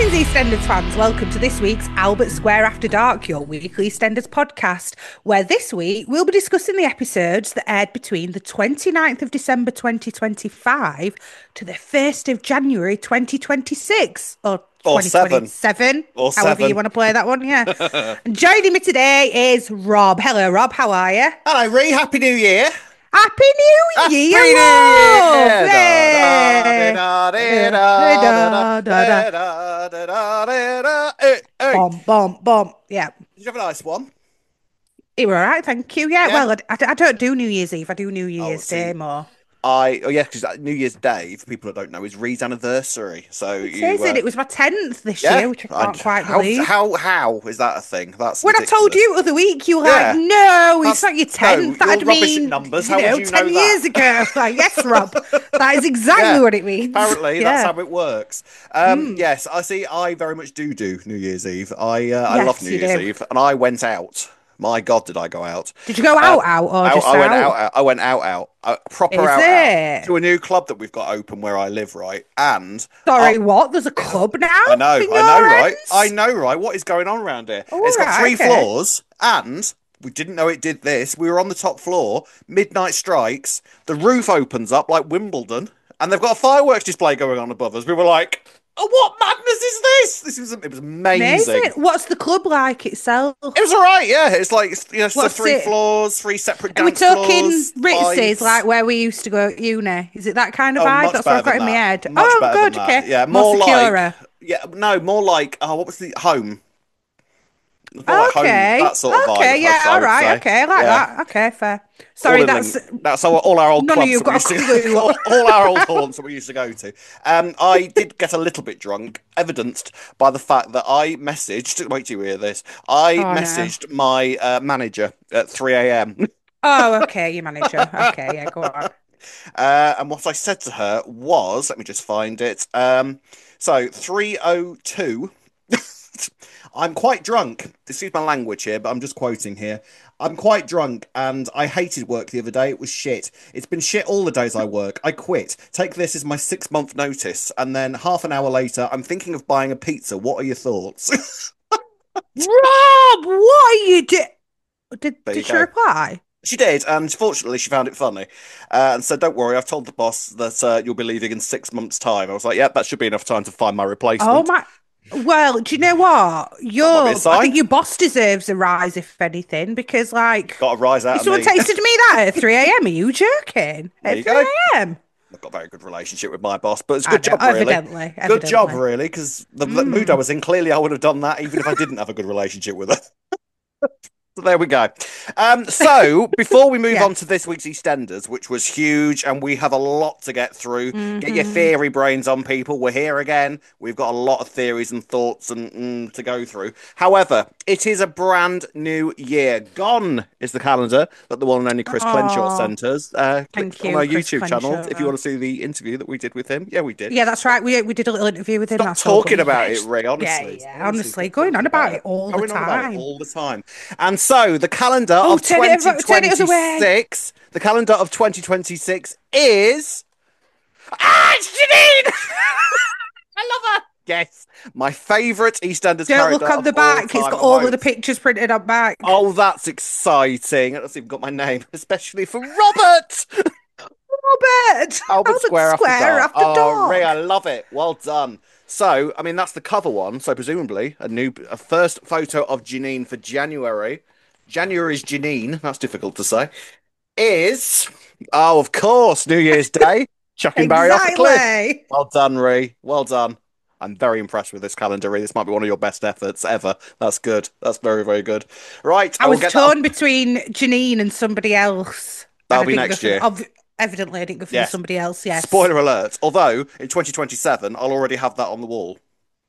Greetings, EastEnders fans. Welcome to this week's Albert Square After Dark, your weekly EastEnders podcast, where this week we'll be discussing the episodes that aired between the 29th of December 2025 to the 1st of January 2026, or Or seven. 2027, Or however seven. you want to play that one, yeah. And joining me today is Rob. Hello, Rob. How are you? Hello, Ree. Happy New Year. Happy New Year, Happy New Rob! Year. Hey! Hey. Bom, bom, bom. Yeah. Did you have a nice one? You were all right, thank you. Yeah, Yeah. well, I don't do New Year's Eve. I do New Year's see. Day more. Because New Year's Day, for people that don't know, is Ree's anniversary. So It is, and it was my 10th this year, which I can't quite how, believe. How is that a thing? That's When ridiculous. I told you the other week, you were Yeah. like, no, it's That's- not your no, 10th. you're That'd rubbish at mean, numbers. How would you 10 know years that? ago. I was like, yes, Rob, that is exactly Yeah. what it means. Apparently, Yeah. that's how it works. Yes, I see. I very much do New Year's Eve. I Yes, love New you Year's do. Eve, and I went out. My God, did I go out? Did you go out, or just I went out? out. I went out. Proper Is out it? to a new club that we've got open where I live, right? And Sorry, what? There's a club now? I know, in I know, your right? ends? I know, right? What is going on around here? Oh, It's got right, three okay. floors, and we didn't know it did this. We were on the top floor. Midnight strikes. The roof opens up like Wimbledon, and they've got a fireworks display going on above us. We were like, "Oh, what madness is this?" It was amazing. Amazing. What's the club like itself? It was all right, yeah. It's like so What's three it? floors, three separate Are we dance talking floors. Ritz's, vibes. like where we used to go at uni? Is it that kind of Oh, vibe? much That's what I've got better in my than head. that. Much Oh, better good, than that. okay. Yeah, More more secure. more like what was the home? More like home, Okay. that sort of vibe. Okay, yeah, I all would right, say. okay, I like Yeah. that. Okay, fair. Sorry, That's all our old none of clubs you that we got used a to clue. all our old haunts that we used to go to. I did get a little bit drunk, evidenced by the fact that I messaged. Wait till you hear this. I Oh, no. messaged my manager at 3 a.m. Oh, okay, your manager. Okay, yeah, go on. And what I said to her was, let me just find it. So 3:02. I'm quite drunk. Excuse my language here, but I'm just quoting here. I'm quite drunk and I hated work the other day. It was shit. It's been shit all the days I work. I quit. Take this as my 6-month notice. And then half an hour later, I'm thinking of buying a pizza. What are your thoughts? Rob, what are you doing? There you Did she go. reply? She did, and fortunately, she found it funny. And said, "Don't worry, I've told the boss that you'll be leaving in 6 months' time." I was like, "Yeah, that should be enough time to find my Oh replacement." my. Well, do you know what? That might be a I sign. think your boss deserves a rise, if anything, because like, Got a rise out if of someone me. texted me that at 3 a.m., are you joking? There At you 3 go. a.m. I've got a very good relationship with my boss, but it's a I good know, job, really. evidently, Good job, evidently. really, because the mood I was in, clearly I would have done that even if I didn't have a good relationship with her. So there we go. So before we move Yeah. on to this week's EastEnders, which was huge, and we have a lot to get through. Get your Mhm. theory brains on, people. We're here again. We've got a lot of theories and thoughts and to go through. However, it is a brand new year. Gone is the calendar that the one and only Chris Clenshaw Oh, sent us. Click thank on you, our Chris YouTube channel if you Crenshaw. want to see the interview that we did with him. Yeah, we did. Yeah, that's right. We did a little interview with him. Stop That's all talking good. about it, Yeah, Ray. yeah, Honestly, yeah. honestly, Honestly, stop going on talking about about it all the Going on about it time. all the time. And so the calendar Oh, of turn it other way. 2026, the calendar of 2026 is it's Janine. I love her. Yes, my favourite EastEnders Don't character look on of the all back. It's time got at all of home. the pictures printed on back. Oh, that's exciting! It's even got my name, especially for Robert. Robert! Albert Square After Square Dark. After Oh, Ray, I Dark. love it. Well done. So, I mean, that's the cover one. So, presumably, a first photo of Janine for January. January's Janine. That's difficult to say. Is of course, New Year's Day. Chucking Barry off a cliff. Exactly. Well done, Ray. Well done. I'm very impressed with this calendar, Ray. This might be one of your best efforts ever. That's good. That's very, very good. Right, I will was get that. torn between Janine and somebody else. And That'll I be didn't go next for year. evidently, I didn't go for the Yes. somebody else. Yes. Spoiler alert. Although in 2027, I'll already have that on the wall.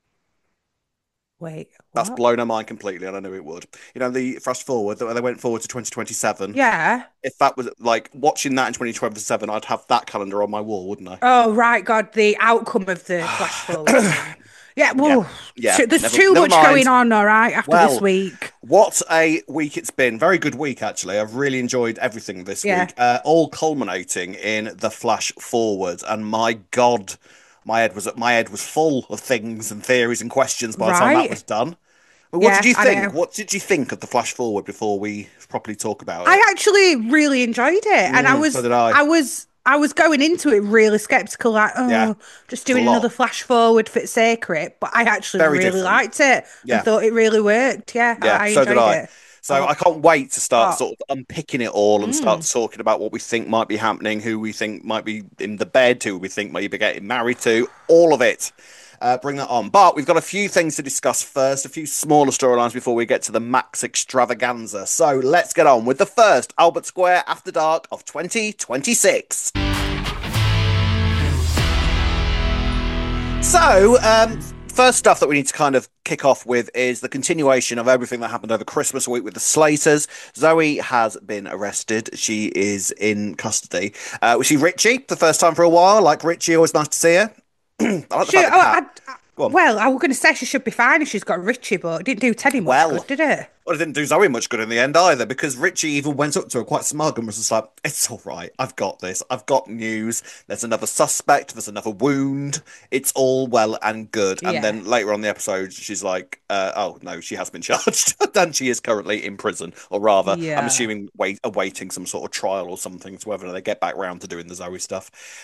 Wait, That's what? blown her mind completely, and I knew it would. You know, the fast forward, they went forward to 2027. Yeah. If that was like watching that in 2027, I'd have that calendar on my wall, wouldn't I? Oh, right, God, the outcome of the flash forward. Yeah, well, Yeah. there's Never, too never much mind. going on, all right, after this Well, week. what a week it's been. Very good week, actually. I've really enjoyed everything this Yeah. week. All culminating in the flash forward. And my God, my head was full of things and theories and questions by the time that Right. was done. But what did Yeah, you I think? know. What did you think of the flash forward before we properly talk about it? I actually really enjoyed it, and So did I. I was going into it really skeptical, like, Yeah, oh, just it's a doing another lot. flash forward for its sake of it. But I actually Very really different. liked it and Yeah. thought it really worked. Yeah, Yeah, I so did enjoyed I. it a So I lot. can't wait to start Oh, sort of unpicking it all and start mm. talking about what we think might be happening, who we think might be in the bed, who we think might be getting married to, all of it. Bring that on. But we've got a few things to discuss first, a few smaller storylines before we get to the Max extravaganza. So let's get on with the first Albert Square After Dark of 2026. So, first stuff that we need to kind of kick off with is the continuation of everything that happened over Christmas week with the Slaters. Zoe has been arrested. She is in custody. We see Richie for the first time for a while. Like Richie, always nice to see her. I like the She, fact that oh, Cat. Go on. well, I was going to say she should be fine if she's got Richie, but it didn't do Teddy much Well, good, did it? well, it didn't do Zoe much good in the end either because Richie even went up to her quite smug and was just like, "It's all right. I've got this. I've got news. There's another suspect. There's another wound. It's all well and good." And Yeah, then later on in the episode, she's like, "Oh no, she has been charged, and she is currently in prison, or rather, I'm yeah. assuming awaiting some sort of trial or something, to whether they get back round to doing the Zoe stuff."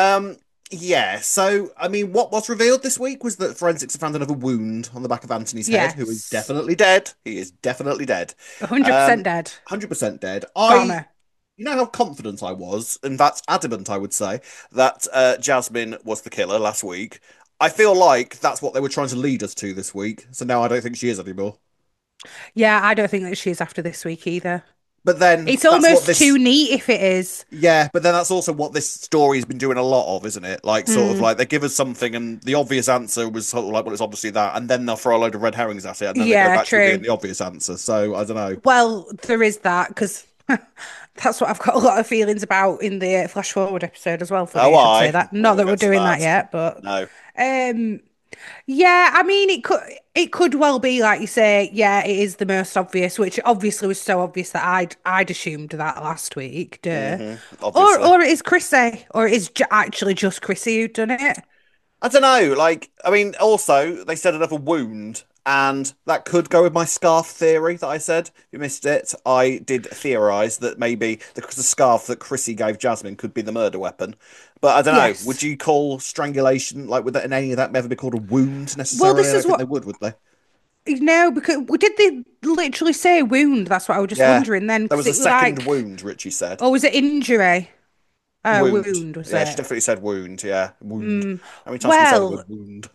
Yeah, so I mean, what was revealed this week was that forensics have found another wound on the back of Anthony's head, who is Yes. definitely dead. He is definitely dead. 100% dead. 100% dead. Goner. You know how confident I was, in fact, adamant, I would say, that Jasmine was the killer last week. I feel like that's what they were trying to lead us to this week. So now I don't think she is anymore. Yeah, I don't think that she is after this week either. But then It's that's what almost this too neat if it is. Yeah, but then that's also what this story has been doing a lot of, isn't it? Like, sort of Mm, like they give us something, and the obvious answer was sort of like, well, it's obviously that, and then they'll throw a load of red herrings at it, and then they go yeah, back to it being true. the obvious answer. So I don't know. Well, there is that because that's what I've got a lot of feelings about in the Flash Forward episode as well. Oh, Funny, I should say I. that. Oh, Not we'll that we're get to doing that that. yet, but No. um, yeah, I mean, it could well be like you say. Yeah, it is the most obvious, which obviously was so obvious that I'd assumed that last week, duh. Obviously. Or it is Chrissy, or it is actually just Chrissy who done it. I don't know. Like, I mean, also they said another wound, and that could go with my scarf theory that I said. If you missed it, I did theorize that maybe the scarf that Chrissy gave Jasmine could be the murder weapon. But I don't know. Would Yes. you call strangulation, like, would that, any of that ever be called a wound Well, necessarily? I this don't is think they what would they? no, because did they literally say wound? That's what I was just Yeah. wondering then, There because was a it was second like, wound, Richie said. oh, was it injury? Wound. Wound was Yeah, she it? definitely said wound. Yeah, wound. Mm, How many times can you say the word well, wound?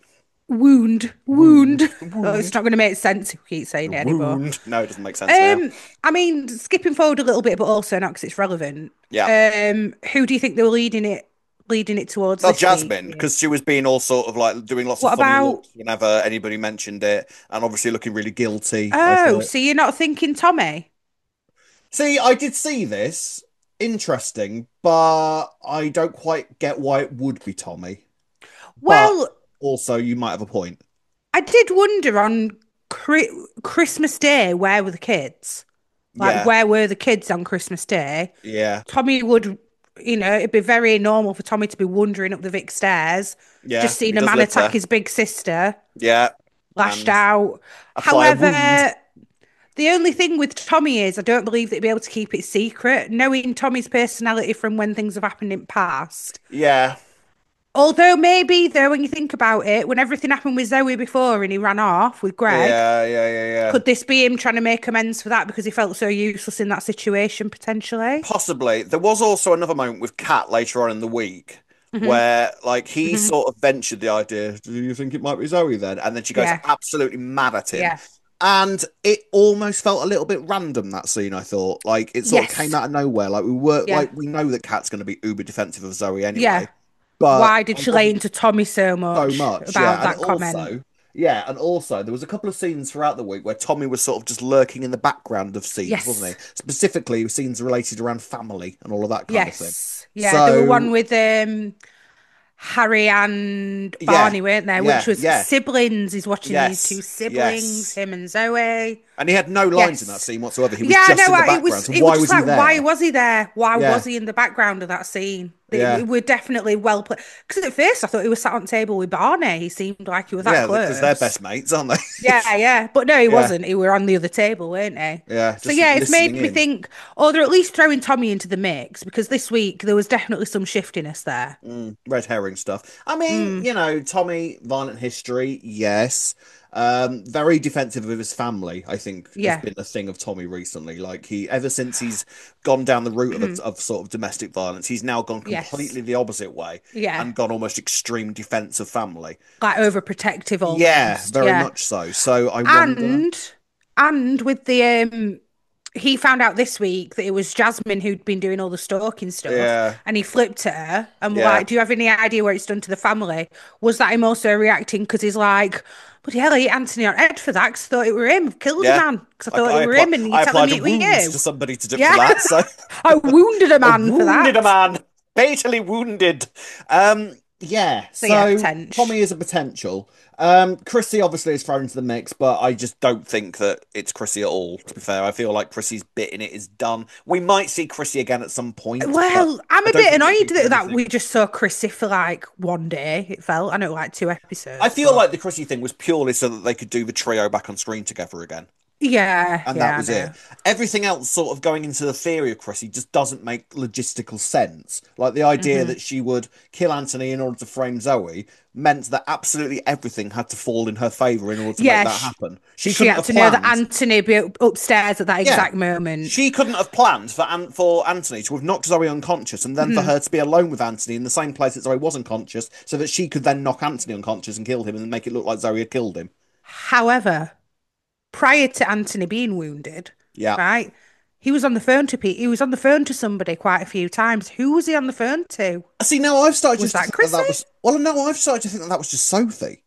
wound. Wound. Oh, it's Wound. not going to make sense if we keep saying it anymore. Wound. No, it doesn't make sense now. I mean, skipping forward a little bit, but also not because it's relevant. Yeah. Who do you think they were leading it towards Well, this week? Jasmine, because she was being all sort of like doing lots of What funny about? looks whenever anybody mentioned it, and obviously looking really guilty, I Oh, thought. so you're not thinking Tommy? See, I did see this. Interesting, but I don't quite get why it would be Tommy. But Well, also, you might have a point. I did wonder on Christmas Day, where were the kids? Like, Yeah, where were the kids on Christmas Day? yeah, Tommy would, it'd be very normal for Tommy to be wandering up the Vic stairs, yeah. just He seeing a does man live attack there. his big sister, Yeah, lashed and out. apply a wound. However, the only thing with Tommy is I don't believe that he'd be able to keep it secret. Knowing Tommy's personality from when things have happened in past. Yeah, Although maybe though, when you think about it, when everything happened with Zoe before and he ran off with Greg, yeah. could this be him trying to make amends for that because he felt so useless in that situation potentially? Possibly. There was also another moment with Kat later on in the week Hmm. where, like, he Hmm. sort of ventured the idea, do you think it might be Zoe then? And then she goes Yeah, absolutely mad at him. yeah, And it almost felt a little bit random, that scene, I thought. Like, it sort of came yes, out of nowhere. Like, we were, yeah, like, we know that Kat's going to be uber defensive of Zoe yeah. anyway. But Why did I she lay wasn't into Tommy so so much much, about yeah. And that comment? also, yeah, and also there was a couple of scenes throughout the week where Tommy was sort of just lurking in the background of scenes, wasn't Yes, he? Specifically scenes related around family and all of that kind of thing. yes, yeah. There were one So with Harry and yeah, Barney, weren't there? Which yeah, was yeah, siblings. He's watching these two yes, siblings, yes. him and Zoe. And he had no lines in that Yes. scene whatsoever. He was Yeah, I just know. in the background. So It was why just was he like, why there? was he there? Why Yeah. was he in the background of that scene? Yeah. We're definitely well played. Because at first I thought he was sat on the table with Barney. He seemed like he was that Yeah, because they're close. best mates, aren't they? Yeah, yeah. But no, he Yeah. wasn't. He were on the other table, weren't he? Yeah. So Just yeah, it's listening made me in. think, oh, they're at least throwing Tommy into the mix because this week there was definitely some shiftiness there. Red herring stuff. I mean, Mm, Tommy, violent history, yes. Very defensive of his family, I think, has yeah. been a thing of Tommy recently. Like ever since he's gone down the route of sort of domestic violence, he's now gone Yes. completely the opposite way Yeah. and gone almost extreme defense of family. Like overprotective Yeah, almost. very Yeah. much so. So I wonder. And and with the he found out this week that it was Jasmine who'd been doing all the stalking stuff, Yeah, and he flipped at her and was yeah, like, "Do you have any idea what it's done to the family?" Was that him also reacting because he's like, "Bloody hell, I hit Anthony on head for that because I thought it were him. I've killed a yeah. man because I I, thought I it were apply him, and you're I telling applied a me it were wound you." to somebody for Yeah, that. So I wounded a I man for wounded a that. man, fatally wounded. Yeah, So yeah, so Tommy potential. is a potential. Chrissy obviously is thrown into the mix, but I just don't think that it's Chrissy at all, to be fair. I feel like Chrissy's bit in it is done. We might see Chrissy again at some point, but Well, I'm I a don't bit think it'll annoyed be for that anything. we just saw Chrissy for like one day. It felt, I know, like two I episodes, feel but like the Chrissy thing was purely so that they could do the trio back on screen together again. yeah, And that yeah, I was it. know. Everything else, sort of going into the theory of Chrissy, just doesn't make logistical sense. Like the idea Hmm. that she would kill Anthony in order to frame Zoe meant that absolutely everything had to fall in her favor in order to make Yeah, that happen. She she couldn't had have to know that planned. Anthony be upstairs at that Yeah, exact moment. she couldn't have planned for Anthony to have knocked Zoe unconscious and then for Mhm. her to be alone with Anthony in the same place that Zoe was unconscious, so that she could then knock Anthony unconscious and kill him and then make it look like Zoe had killed him. However, prior to Anthony being wounded, Yeah. right, he was on the phone to He was on the phone to somebody quite a few times. Who was he on the phone to? See, now I've started Was just to that think that Chrissy? that was. Well, no, I've started to think that that was just Sophie.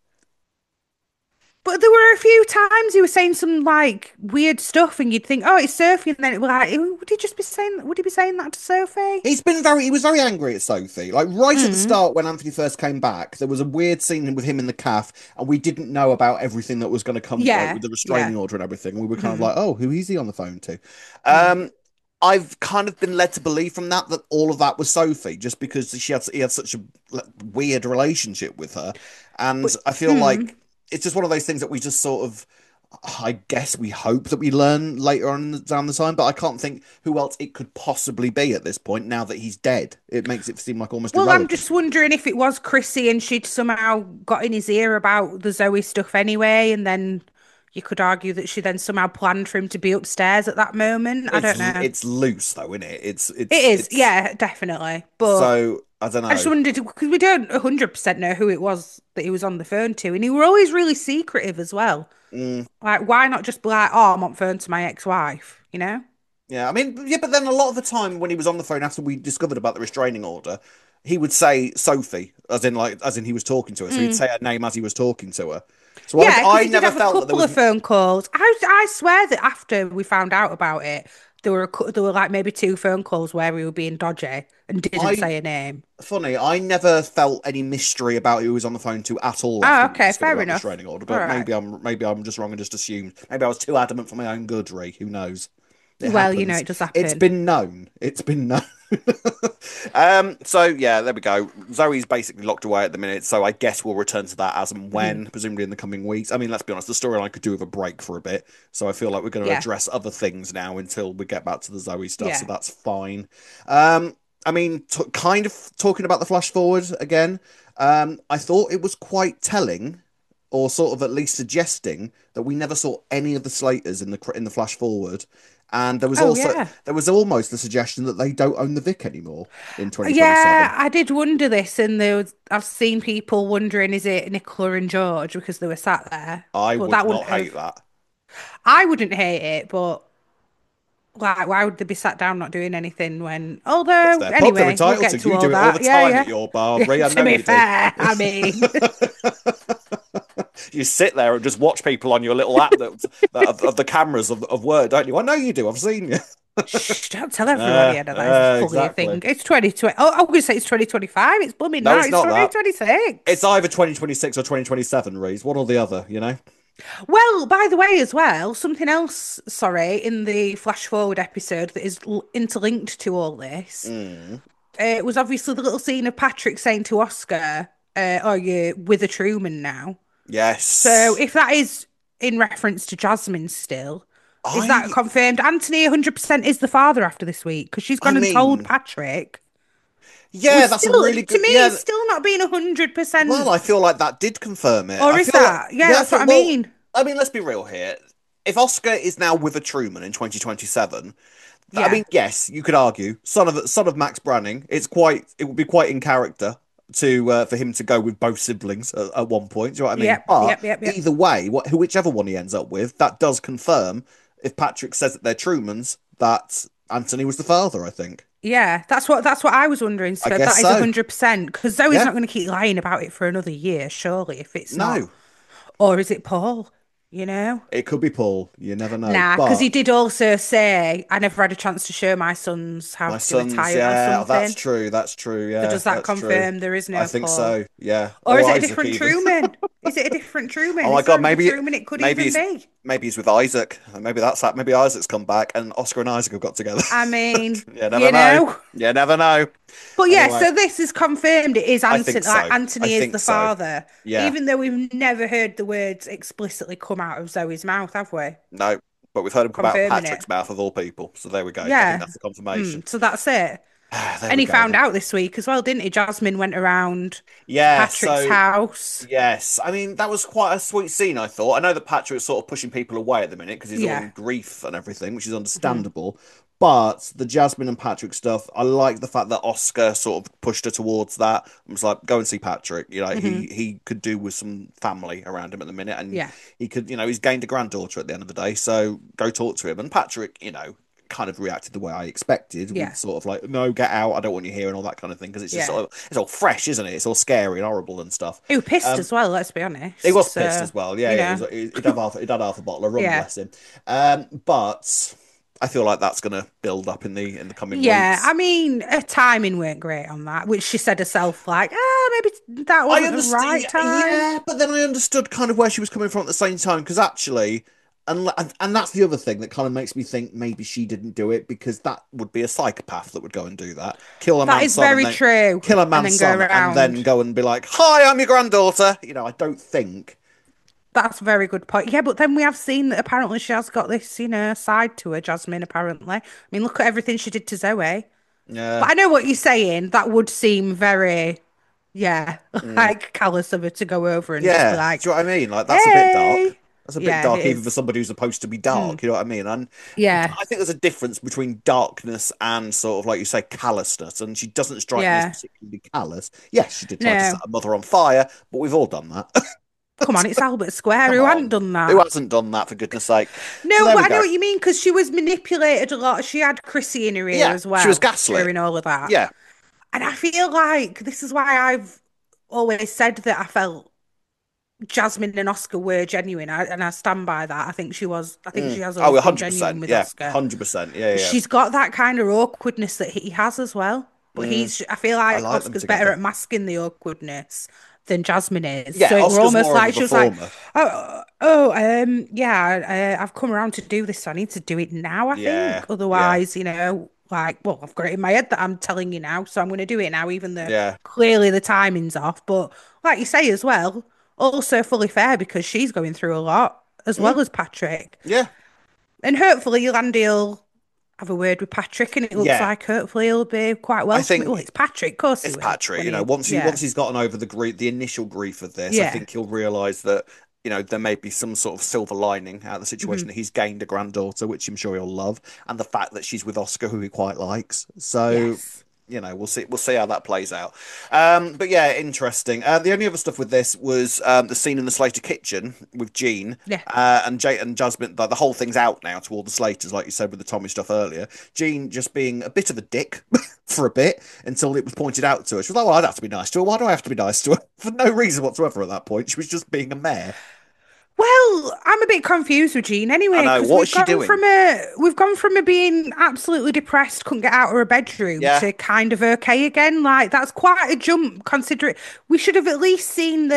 But there were a few times he was saying some like weird stuff, and you'd think, "Oh, it's Sophie," and then it was like, would he just be saying? Would he be saying that to Sophie? He was very angry at Sophie. Like right at the Mm. start when Anthony first came back, there was a weird scene with him in the calf, and we didn't know about everything that was going to come, like Yeah, with the yeah. restraining order and everything. We were kind of Mm. like, oh, who is he on the phone to? Mm. Um, I've kind of been led to believe from that that all of that was Sophie, just because he had such a weird relationship with her, and But I feel mm. like it's just one of those things that we just sort of I guess we hope that we learn later on down the time, but I can't think who else it could possibly be at this point now that he's dead. It makes it seem like almost Well, I'm irrelevant. just wondering if it was Chrissy and she'd somehow got in his ear about the Zoe stuff anyway, and then you could argue that she then somehow planned for him to be upstairs at that moment. I don't know. It's loose though, isn't it? It is, It's yeah, definitely. But so I don't I just know. wondered because we don't 100% know who it was that he was on the phone to, and he were always really secretive as well. Mm, Like, why not just be like, "Oh, I'm on phone to my ex-wife," you know? yeah, I mean, yeah, but then a lot of the time when he was on the phone after we discovered about the restraining order, he would say Sophie, as in he was talking to her. So he'd Mm. say her name as he was talking to her. So Yeah, because I he did never have a felt that there couple was. of phone calls. I swear that after we found out about it, there were like maybe two phone calls where we were being dodgy and didn't I say a name. Funny, I never felt any mystery about who he was on the phone to at all Oh, after we okay, discovered fair about the enough. restraining order. All But right. maybe I'm just wrong and just assumed. Maybe I was too adamant for my own good, Ree. Who knows? It Well, you know, happens. it does It's happen. been known. It's been known. So yeah, there we go. Zoe's basically locked away at the minute, so I guess we'll return to that as and Mhm. when, presumably in the coming weeks. I mean, let's be honest, the storyline could do with a break for a bit, so I feel like we're going to Yeah, address other things now until we get back to the Zoe stuff. So yeah. that's fine. I mean, kind of talking about the flash forward again. I thought it was quite telling, or sort of at least suggesting that we never saw any of the Slaters in the flash forward, and Oh, yeah. there was almost the suggestion that they don't own the Vic anymore in Yeah, 2027. I did wonder this, and I've seen people wondering, is it Nicola and George because they were sat there? I But would that wouldn't not hate have. that. I wouldn't hate it, but like, why would they be sat down not doing anything when? That's Although, their pub. They're anyway, we'll entitled get to. to You all do it all the that. Yeah, time yeah. at your bar, Ray. I To know be you do. fair, I mean, You sit there and just watch people on your little app of the cameras of Word, don't you? I know you do. I've seen you. shh, don't tell everybody I know that is fully a Exactly. thing. It's 2020. Oh, I'm going to say it's 2025. It's blooming No, now. it's It's not that. It's 2026. either 2026 or 2027, Reese. One or the other, you know? Well, by the way, as well, something else, sorry, in the flash forward episode that is interlinked to all this. Mm. was obviously the little scene of Patrick saying to Oscar, "Are you with a Truman now?" So Yes. if that is in reference to Jasmine still, is that I confirmed? Anthony 100% is the father after this week because she's I gone and told mean, Patrick. yeah, Was that's a still, really to good me, yeah. it's still not been Well, 100%. I feel like that did confirm it. Or I is feel like that? Yeah, yeah, I that's what feel I well, mean. I mean, let's be real here. If Oscar is now with a Truman in 2027, I Yeah. mean, yes, you could argue son of Max Branning. It would be quite in character to for him to go with both siblings at one point. Do you know what I mean? Yep. But Yep. Yep. Yep. either way, whichever one he ends up with, that does confirm if Patrick says that they're Trumans, that Anthony was the father. I think. Yeah, that's what I was wondering. I So guess that is so. 100% because Zoe's Yeah. not going to keep lying about it for another year, surely, if it's not. No, Or is it Paul? You know? it could be Paul. You never know. Nah, because But he did also say, I never had a chance to show my sons how my to do a sons, tie or yeah, that's something. true. That's true. So Yeah, does that that's true. confirm there is I no think Paul? so. Yeah, Or or is it a Isaac different even. Truman? Is it a different Oh Truman? my Is there God, another Truman it could maybe even he's be? maybe he's with Isaac. Maybe that's that. Maybe Isaac's come back and Oscar and Isaac have got together. I mean, You never you know. know. You never know. But yeah, Anyway, so this is confirmed. It is I think Anthony. Like so. I Anthony is think the so. father, Yeah. even though we've never heard the words explicitly come out of Zoe's mouth, have we? No, but we've heard him come out of Confirming it. Patrick's mouth of all people. So there we go. I think Yeah. that's the confirmation. So that's it. There And we he go found then. out this week as well, didn't he? Jasmine went around to Yeah. Patrick's So house. yes, I mean that was quite a sweet scene. I thought. I know that Patrick was sort of pushing people away at the minute because he's all Yeah. in grief and everything, which is Hmm. understandable. But the Jasmine and Patrick stuff, I like the fact that Oscar sort of pushed her towards that. I was like, go and see Patrick. You know, Hmm. he could do with some family around him at the minute, and Yeah. he could, he's gained a granddaughter at the end of the day. So go talk to him. And Patrick, kind of reacted the way I expected, with Yeah. sort of like, no, get out, I don't want you here, and all that kind of thing, because it's just Yeah. sort of it's all fresh, isn't it? It's all scary and horrible and stuff. He was pissed Um, as well, let's be he honest. was pissed So, as well. Yeah, you yeah. know, He'd had half a bottle of rum, yeah. bless him. But I feel like that's going to build up in the coming Yeah, weeks. I mean, her timing weren't great on that, which she said herself, like, maybe that I wasn't the understand, right time. yeah, but then I understood kind of where she was coming from at the same time, because actually, and that's the other thing that kind of makes me think maybe she didn't do it, because that would be a psychopath that would go and do that, kill a That man's is son, and very then true. kill a And man's then go son, and then around. go and be like, "Hi, I'm your granddaughter." I don't think. That's a very good point. Yeah, but then we have seen that apparently she has got this, side to her, Jasmine, apparently. I mean, look at everything she did to Zoe. Yeah. But I know what you're saying. That would seem very, yeah, Mm. like callous of her to go over and just be Yeah, do like, you know what I mean? Like that's a bit dark. hey. That's a bit Yeah, dark, it even for is. somebody who's supposed to be Mm, dark. You know what I mean? And yeah, I think there's a difference between darkness and sort of like you say callousness. And she doesn't strike me as yeah. particularly callous. Yes, she did try to set No, her mother on fire, but we've all done that. come on, it's Albert Square. Come Who hadn't on, done who that? hasn't done that for goodness sake? So No, there but we I know go. what you mean because she was manipulated a lot. She had Chrissy in her ear Yeah, as she was well gaslit. during all of that. Yeah, And I feel like this is why I've always said that I felt Jasmine and Oscar were genuine, and I stand by that. I think she was. I think she has Oh, always been genuine 100%. with Yeah, Oscar. 100%. Yeah, yeah. She's got that kind of awkwardness that he has as well. But Mm, I feel I like like them Oscar's better together. at masking the awkwardness than Jasmine is. Yeah, So it were Oscar's almost more of a like she was like, performer. yeah, I've come around to do this, so I need to do it now, I Yeah, think. yeah, Otherwise, like, well, I've got it in my head that I'm telling you now, so I'm going to do it now, even though yeah. clearly the timing's off. But like you say as well, also fully fair because she's going through a lot as Mm, well as Patrick. yeah. And hopefully Landy will have a word with Patrick, and it looks Yeah, like hopefully he'll be quite I welcoming. Well, think it's Patrick, of course he it's will. Patrick. When he, Once yeah, he's gotten over the initial grief of this, I yeah, think he'll realise that there may be some sort of silver lining out of the situation, hmm, that he's gained a granddaughter, which I'm sure he'll love, and the fact that she's with Oscar, who he quite likes. So. yes, We'll see how that plays out. But yeah, interesting. The only other stuff with this was the scene in the Slater kitchen with Jean yeah, and Jay and Jasmine. Like, the whole thing's out now to all the Slaters, like you said with the Tommy stuff earlier. Jean just being a bit of a dick for a bit until it was pointed out to her. She was like, "Well, I'd have to be nice to her. Why do I have to be nice to her?" For no reason whatsoever at that point. She was just being a mare. Well, I'm a bit confused with Jean I anyway, know. because What is she doing? we've gone from her being absolutely depressed, couldn't get out of her bedroom, Yeah. to kind of okay again. Like that's quite a jump considering we should have at least seen that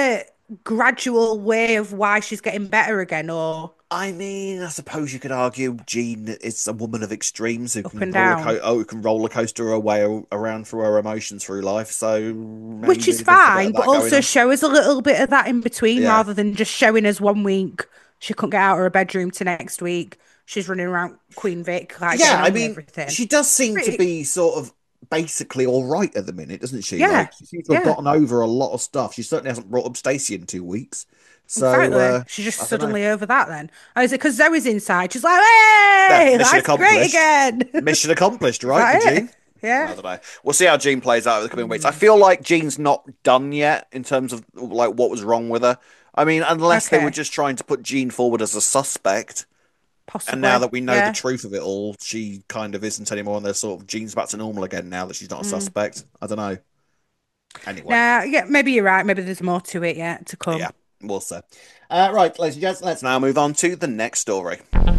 gradual way of why she's getting better again, or I mean, I suppose you could argue Jean is a woman of extremes who up can and down? who can roller coaster her way around through her emotions through life. So Which maybe is there's a bit of fine, but that going also on. show us a little bit of that in between Yeah. rather than just showing us one week she couldn't get out of her bedroom to next week. She's running around Queen Vic, like Yeah, getting I on with mean, everything. she does seem to Pretty, be sort of basically all right at the minute, doesn't she? yeah, Like, she seems to have yeah, gotten over a lot of stuff. She certainly hasn't brought up Stacey in 2 weeks. So, exactly. She's just I don't know. suddenly over that then. Or is it because Zoe's inside? She's like, Yeah, hey, mission life's great accomplished. again. Mission accomplished, Is right, for that it? Jean? I Yeah. don't know. We'll see how Jean plays out over the coming weeks. I Mm, feel like Jean's not done yet in terms of like what was wrong with her. I mean, unless they were okay. just trying to put Jean forward as a suspect, and now Possibly. that we know the Yeah. truth of it all, she kind of isn't anymore, and they're sort of Jean's back to normal again now that she's not a Mm. suspect. I don't know. Anyway, Nah, yeah, maybe you're right. Maybe there's more to it yet to come. yeah, we'll see. Right, ladies and gents, let's now move on to the next story.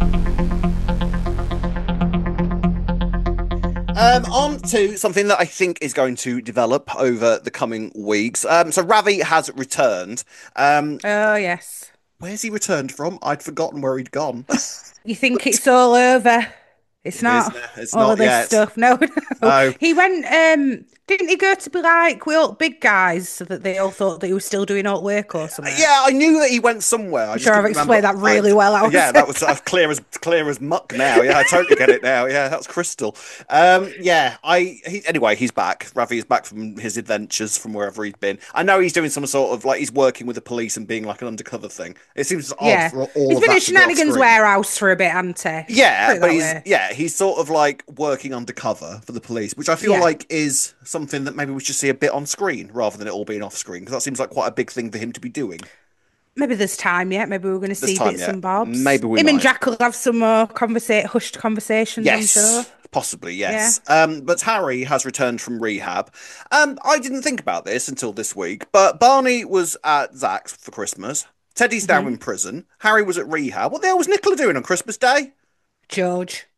On to something that I think is going to develop over the coming weeks. So Ravi has returned. Oh, yes. Where's he returned from? I'd forgotten where he'd gone. You think it's all over? It's It is. not. No, it's All of not this yet. stuff. No, no. No. He went, didn't he go to be like with all big guys so that they all thought that he was still doing all work or something? Yeah, I knew that he went somewhere. I I'm just sure I've couldn't remember. explained that really well, Yeah, Alison. that was clear as muck now. Yeah, I totally get it now. Yeah, that's crystal. Yeah, anyway, he's back. Ravi is back from his adventures from wherever he's been. I know he's doing some sort of like he's working with the police and being like an undercover thing. It seems odd Yeah. for all He's of been that at to be off Shenanigans screen. Warehouse for a bit, hasn't he? Yeah, Put it but that way. he's sort of like working undercover for the police, which I feel Yeah. like is something that maybe we should see a bit on screen rather than it all being off screen, because that seems like quite a big thing for him to be doing Maybe there's time yet. Maybe we're going to this see time bits yet. and bobs. Maybe we Him and might. Jack will have some more hushed conversations, I'm sure. Yes, possibly, Yeah. yes. But Harry has returned from rehab. I didn't think about this until this week, but Barney was at Zach's for Christmas. Teddy's down Hmm. in prison. Harry was at rehab. What the hell was Nicola doing on Christmas Day? George.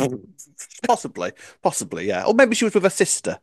Possibly, possibly, yeah. Or maybe she was with her sister,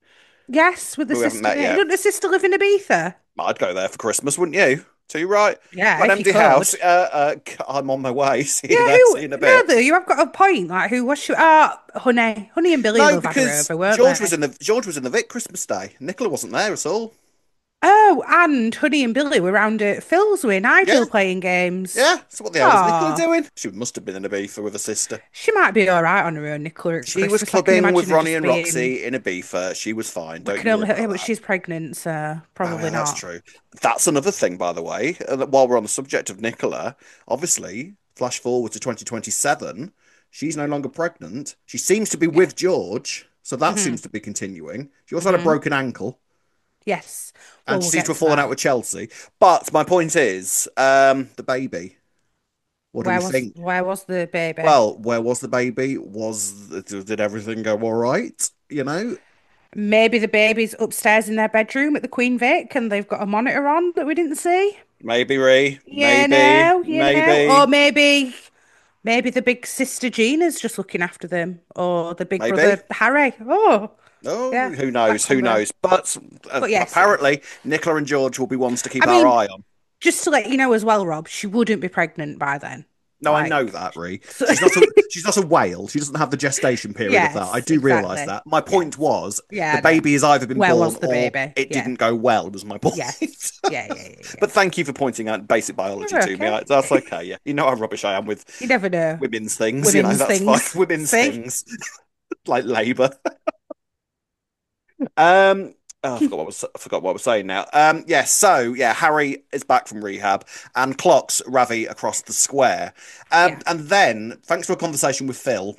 Yes, with the who we haven't sister. met Yeah. yet. Doesn't the sister live in Ibiza? I'd go there for Christmas, wouldn't you? Too right. Yeah, Got an if you empty could. house. I'm on my way. See you Yeah, there. See who? you in a No, bit. though, you have got a point. Like, who was she? Honey. Honey and Billy will No, have had her because over, won't they? George was in the Vic Christmas Day. Nicola wasn't there at all. Oh, and Honey and Billy were round at Phil's with Yeah, Nigel playing games. yeah. So what the hell was Nicola Oh, doing? She must have been in Ibiza with her sister. she might be all right on her own, Nicola, at She was Christmas. I can clubbing with imagine her Ronnie just and being. Roxy in Ibiza. She was fine. I Don't can you worry only, yeah, about but that. she's pregnant, so Oh probably yeah, that's not. true. That's another thing, by the way. While we're on the subject of Nicola, obviously, flash forward to 2027, she's no longer pregnant. She seems to be Yeah. with George, so that Hmm. seems to be continuing. She also had a Hmm. broken ankle, Yes. Well, and she we'll seems get to have to fallen out that. with Chelsea. But my point is, the baby. What do we think? Where was the baby? Well, where was the baby? Did everything go all right? You know, Maybe the baby's upstairs in their bedroom at the Queen Vic and they've got a monitor on that we didn't see. maybe Ree, You know, or maybe, maybe the big sister Gina's just looking after them, or the big maybe. brother Harry. Oh, Oh, yeah, who that knows? Who could be. knows? But But yes, yes. apparently, Nicola and George will be ones to I keep our mean, eye on. just to let you know as well, Rob, she wouldn't be pregnant by then. No, I know Like, that, Ree. so, She's not a whale. She doesn't have the gestation period of that. I yes, do realise exactly. that. My Yes, point was yeah, the I know. baby has either been Where born was the or baby? it Yeah, didn't go well, was my point. yes, yeah, yeah, yeah, yeah. But thank you for pointing out basic biology You're to me. okay. That's okay, yeah. You know how rubbish I am with You never know. women's things, Women's that's fine. things. Women's See? things. Like labour. Um, oh, I forgot what I was saying now. Yeah, so yeah, Harry is back from rehab and clocks Ravi across the square. Yeah. And then, thanks to a conversation with Phil,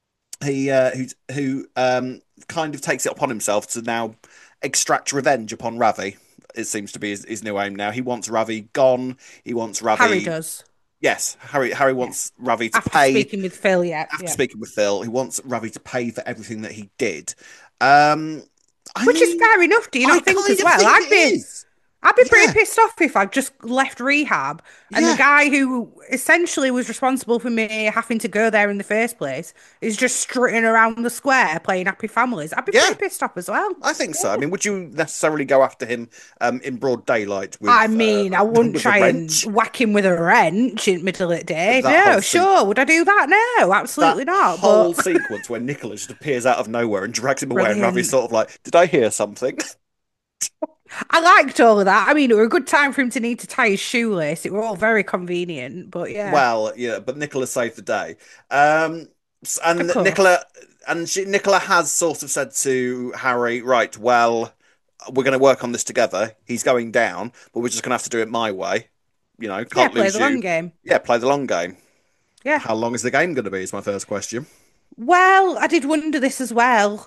who kind of takes it upon himself to now extract revenge upon Ravi. It seems to be his new aim now. He wants Ravi gone. He wants Harry Ravi. does. Yes, Harry Yeah. wants Ravi to After pay speaking with Phil, yeah, after yeah. speaking with Phil. He wants Ravi to pay for everything that he did. Um, I Which is mean, fair enough, do you I not think kind as of well? think it is. I'd be pretty Yeah, pissed off if I just left rehab and the yeah, guy who essentially was responsible for me having to go there in the first place is just strutting around the square playing Happy Families. I'd be yeah. pretty pissed off as well. I think so. I mean, would you necessarily go after him in broad daylight I with mean, I wouldn't with a try and wrench? whack him with a wrench in the middle of the day. That whole No, thing, sure. Would I do that? No, that absolutely not. whole But sequence where Nicola just appears out of nowhere and drags him away, and Ravi's brilliant. sort of like, "Did I hear something?" I liked all of that. I mean, it was a good time for him to need to tie his shoelace. It were all very convenient, but yeah, Well, yeah, but Nicola saved the day. of And course. Nicola has sort of said to Harry, right, well, we're going to work on this together. He's going down, but we're just going to have to do it my way. Yeah, Can't play lose the you. long game. Yeah, play the long game. Yeah. How long is the game going to be? Is my first question. Well, I did wonder this as well.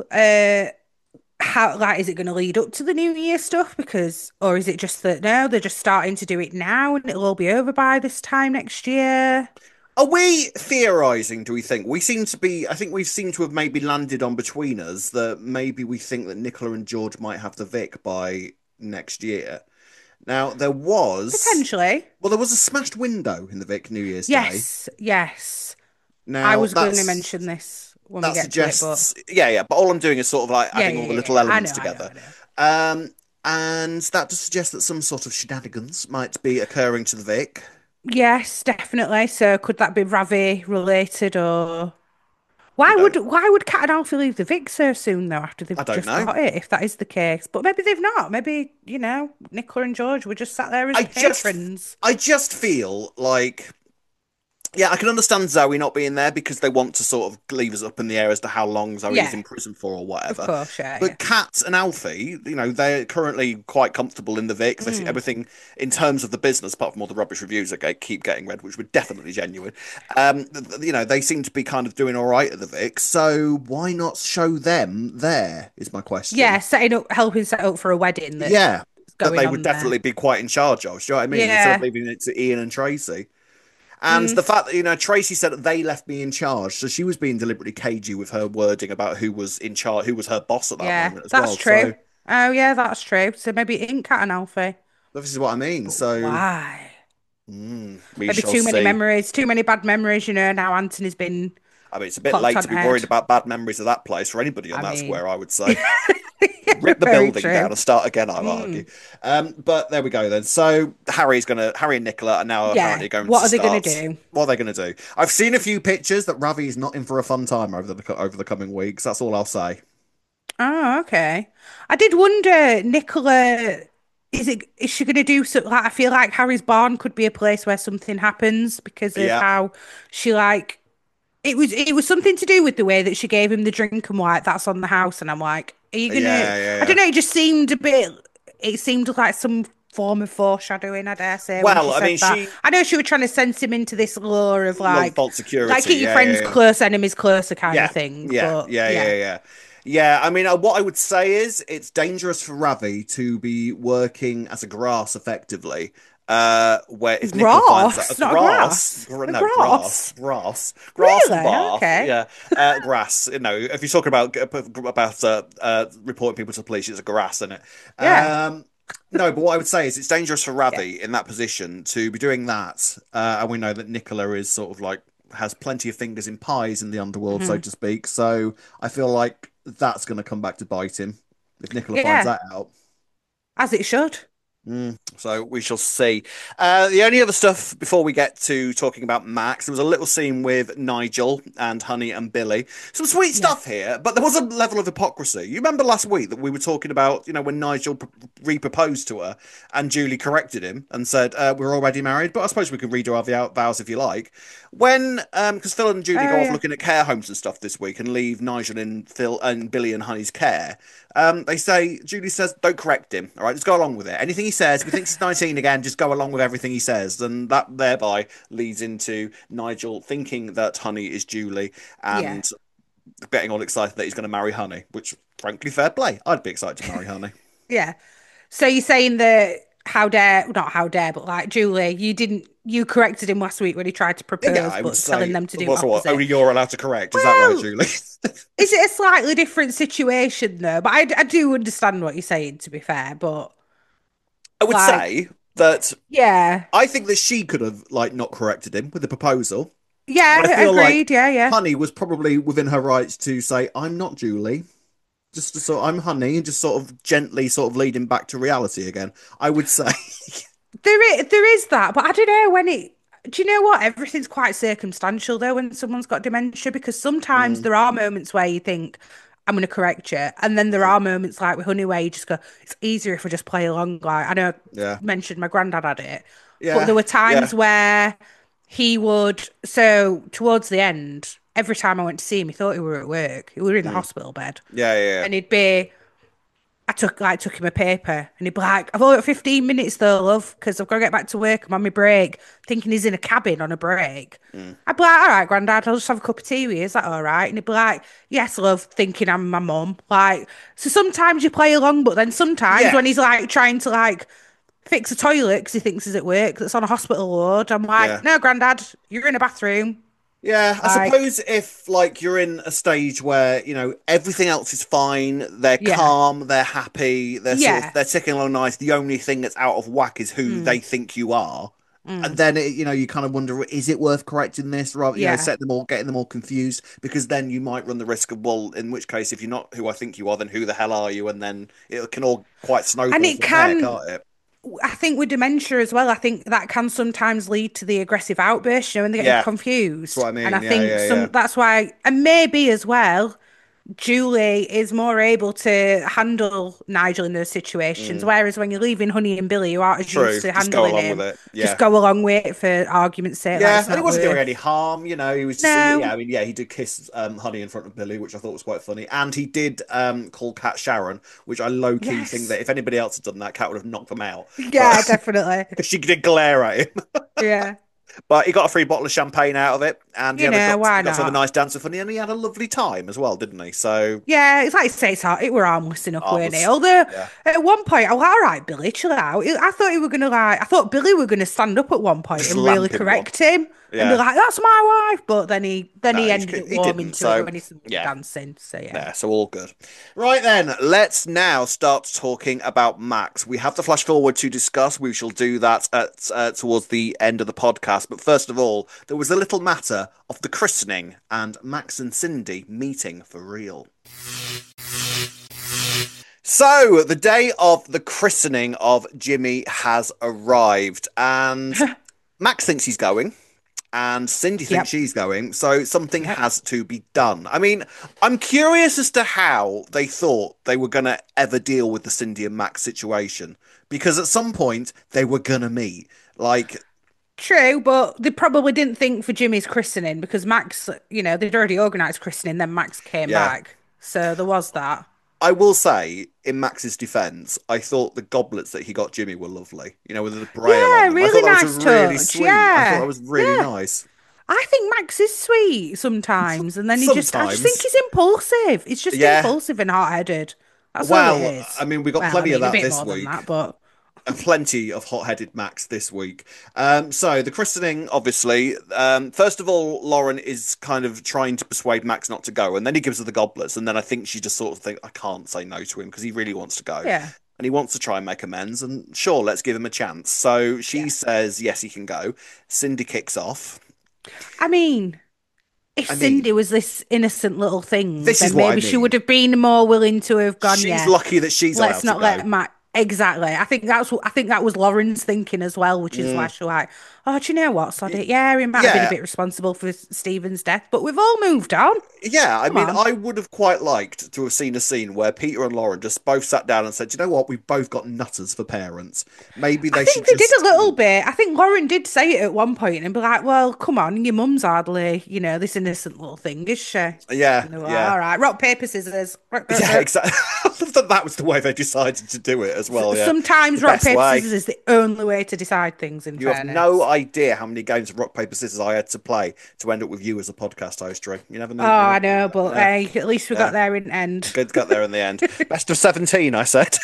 How like is it going to lead up to the New Year stuff? Because, or is it just that no, they're just starting to do it now and it'll all be over by this time next year? Are we theorizing, do we think? I think we seem to have maybe landed on between us that maybe we think that Nicola and George might have the Vic by next year. Now, Potentially. there was a smashed window in the Vic New Year's Day. Yes, yes. I Now, was going to mention this when we that get to it, but suggests, yeah, yeah, but all I'm doing is sort of like yeah, adding yeah, all the yeah, little yeah. I elements know, I know, together. I know. Um, and that does suggest that some sort of shenanigans might be occurring to the Vic. Yes, definitely. So could that be Ravi related or We don't, why would Cat and Alfie leave the Vic so soon though after I they've don't just know. got it, if that is the case? But maybe they've not. Maybe, Nicola and George were just sat there as I just, patrons. I just feel like yeah, I can understand Zoe not being there because they want to sort of leave us up in the air as to how long Zoe is Yeah, in prison for or of whatever. course, yeah, yeah. But Kat and Alfie, they're currently quite comfortable in the Vic. They see Mm. everything in terms of the business, apart from all the rubbish reviews that keep getting read, which were definitely genuine. They seem to be kind of doing all right at the Vic. So why not show them there? Is my Yeah, question. helping set up for a wedding that's Yeah, that going they would on there. definitely be quite in charge of. Do you know what I mean? Instead of Yeah. leaving it to Ian and Tracy. And Mm, the fact that, Tracy said that they left me in charge. So she was being deliberately cagey with her wording about who was in charge, who was her boss at that yeah, moment as that's well. true. So Oh yeah, that's true. So maybe it ain't Cat and Alfie. this is what I mean. But So why? we Maybe shall too many see. memories, too many bad memories, now Anthony's been I mean, it's a bit clocked late on to be worried head. about bad memories of that place for anybody on I that mean, square, I would say. yeah, Rip the very building down true. and start again, I'd argue. Mm. But there we go then. So Harry and Nicola are now Yeah, apparently going what to are they gonna start. do? What are they going to do? I've seen a few pictures that Ravi is not in for a fun time over the coming weeks. That's all I'll say. Oh, okay. I did wonder, Nicola, is she gonna do something like I feel like Harry's barn could be a place where something happens because of Yeah, how she like it was something to do with the way that she gave him the drink and white that's on the house, and I'm like, are you gonna yeah, yeah, I yeah. don't know, it seemed like some form of foreshadowing, I dare say, when she Well, I said mean, that. she I know she was trying to sense him into this lure of love like fault security. keep your Yeah, yeah, friends yeah. close, enemies closer kind of Yeah, thing. yeah, But yeah, yeah. yeah, yeah. Yeah, I mean, what I would say is it's dangerous for Ravi to be working as a grass effectively. Where if Nicola finds that a Grass, not a grass, grass. gr A no grass, grass. grass and Really? Bath, Okay. yeah, grass. If you're talking about reporting people to the police, it's a grass in it. Yeah. No, but what I would say is it's dangerous for Yeah. Ravi in that position to be doing that. And we know that Nicola is sort of like has plenty of fingers in pies in the underworld, so Mhm. to speak. So I feel like that's going to come back to bite him if Nicola finds Yeah. that out. As it should. So we shall see. The only other stuff before we get to talking about Max, there was a little scene with Nigel and Honey and Billy. Some sweet stuff Yes. here, but there was a level of hypocrisy. You remember last week that we were talking about, when Nigel re-proposed to her and Julie corrected him and said, "We're already married, but I suppose we can redo our vows if you like." Because Phil and Julie Oh go off yeah. looking at care homes and stuff this week and leave Nigel in Phil and Billy and Honey's care. Julie says, don't correct him. All right, just go along with it. Anything he says, if he thinks he's 19 again, just go along with everything he says. And that thereby leads into Nigel thinking that Honey is Julie Yeah. and getting all excited that he's going to marry Honey, which, frankly, fair play. I'd be excited to marry Honey. Yeah. So you're saying that how dare, not how dare, but like Julie, you corrected him last week when he tried to Yeah, propose, I would but telling say, them to do what's what? opposite. Only you're allowed to correct. Is that right, Well, Julie? is it a slightly different situation though? But I do understand what you're saying, to be fair. But I would Like, say that yeah, I think that she could have like not corrected him with the proposal. But I yeah, feel like agreed. Yeah, yeah. Honey was probably within her rights to say, I'm not Julie. Just to sort I'm Honey, and just sort of gently sort of lead him back to reality again. I would say. There is that, but I don't know when it. Do you know what? Everything's quite circumstantial though when someone's got dementia because sometimes Mm, there are moments where you think, I'm going to correct you. And then there mm, are moments like with Honey where you just go, it's easier if I just play along. Like, I know I yeah. mentioned my granddad had it, but Yeah. there were Yeah. times where he would, so towards the end, every time I went to see him, he thought he were at work. He were in the Mm, hospital bed. yeah. Yeah. And he'd be, I took him a paper and he'd be like, I've only got 15 minutes though, love, because I've got to get back to work. I'm on my break, thinking he's in a cabin on a break. Yeah. Mm, I'd be like, all right, Grandad, I'll just have a cup of tea with you. Is that all right? And he'd be like, yes, love, thinking I'm my mum. Like, so sometimes you play along, but then sometimes yeah. when he's like trying to like fix a toilet because he thinks he's at work that's on a hospital ward, I'm Yeah. like, no, Grandad, you're in a bathroom. Yeah, I Like, suppose if like you're in a stage where, everything else is fine, they're yeah, calm, they're happy, yeah, they're ticking along nice, the only thing that's out of whack is who mm, they think you are. And mm, then you kind of wonder, is it worth correcting this rather, yeah. set them all, getting them all confused because then you might run the risk of, well, in which case if you're not who I think you are, then who the hell are you? And then it can all quite And snowball it from there, can, can't it? I think with dementia as well, I think that can sometimes lead to the aggressive outburst, when they're getting Yeah, that's what confused. I And I mean. Yeah, think yeah, yeah. that's why, and maybe as well, Julie is more able to handle Nigel in those situations. Mm, Whereas when you're leaving Honey and Billy, who aren't as true. used to Just go handling along with him, it. just Yeah. go along with it for argument's sake. Like Yeah, it's and he not wasn't doing any worth. harm, He was just, yeah. No. I mean, yeah, he did kiss Honey in front of Billy, which I thought was quite funny, and he did call Cat Sharon, which I low key think Yes. that if anybody else had done that, Cat would have knocked them out. But Yeah, definitely. because she did glare at him, Yeah. but he got a free bottle of champagne out of it, and You know, he why got to have a not? nice dance with Honey, and he had a lovely time as well, didn't he? So Yeah, it's like you say, it were harmless enough, weren't it? harmless. Although Yeah, at one point, I was like, all right, Billy, chill out. I thought Billy were gonna stand up at one point just and really lamp him one. correct him and be Yeah, like, "That's my wife." But then no, he ended up he warming didn't. to it So when he's yeah. dancing. So yeah, Yeah, so all good. Right then, let's now start talking about Max. We have the flash forward to discuss. We shall do that at towards the end of the podcast. But first of all, there was a little matter of the christening and Max and Cindy meeting for real. So, the day of the christening of Jimmy has arrived, and Max thinks he's going and Cindy thinks yep, she's going, so something yep. has to be done. I mean, I'm curious as to how they thought they were going to ever deal with the Cindy and Max situation, because at some point they were going to meet. Like, True, but they probably didn't think for Jimmy's christening because Max, they'd already organised christening, then Max came yeah. back, so there was that. I will say, in Max's defense, I thought the goblets that he got Jimmy were lovely, with the braille on Yeah, them. I thought really that nice was really touch. sweet. I thought that Yeah, was really yeah. nice. I think Max is sweet sometimes, and then I just think Sometimes. he's impulsive. He's just Yeah. impulsive and hot-headed. That's all it Well, is. I mean, we got Well, I plenty of mean, a that bit this more than week. that, but Plenty of hot-headed Max this week. So the christening, obviously. First of all, Lauren is kind of trying to persuade Max not to go, and then he gives her the goblets, and then I think she just sort of thinks, I can't say no to him because he really wants to go, yeah, and he wants to try and make amends. And sure, let's give him a chance. So she yeah. says yes, he can go. Cindy kicks off. I mean, if I mean, Cindy was this innocent little thing, this is then what I maybe she would mean. have been more willing to have gone. She's Yeah, lucky that she's let's allowed to not go. let Matt. Exactly. I think that was Lauren's thinking as well, which is why Mm. she's like, oh, do you know what, sod it? Yeah, he might have been a Yeah, bit responsible for Stephen's death, but we've all moved on. yeah, I Come mean, on. I would have quite liked to have seen a scene where Peter and Lauren just both sat down and said, "You know what? We've both got nutters for parents. Maybe I they should think they did a just." little bit. I think Lauren did say it at one point and be like, well, come on, your mum's hardly, this innocent little thing, is she? And Yeah, they were like, yeah, all right, rock, paper, scissors. yeah, exactly. I love that that was the way they decided to do it as well. Yeah, the Sometimes rock, best paper, way. scissors is the only way to decide things, in You have no fairness. idea how many games of rock paper scissors I had to play to end up with you as a podcast host, Drew. You never Oh, knew. You I never, know, but yeah, hey, at least we got yeah. there in the end. Good, got there in the end. Best of 17, I said.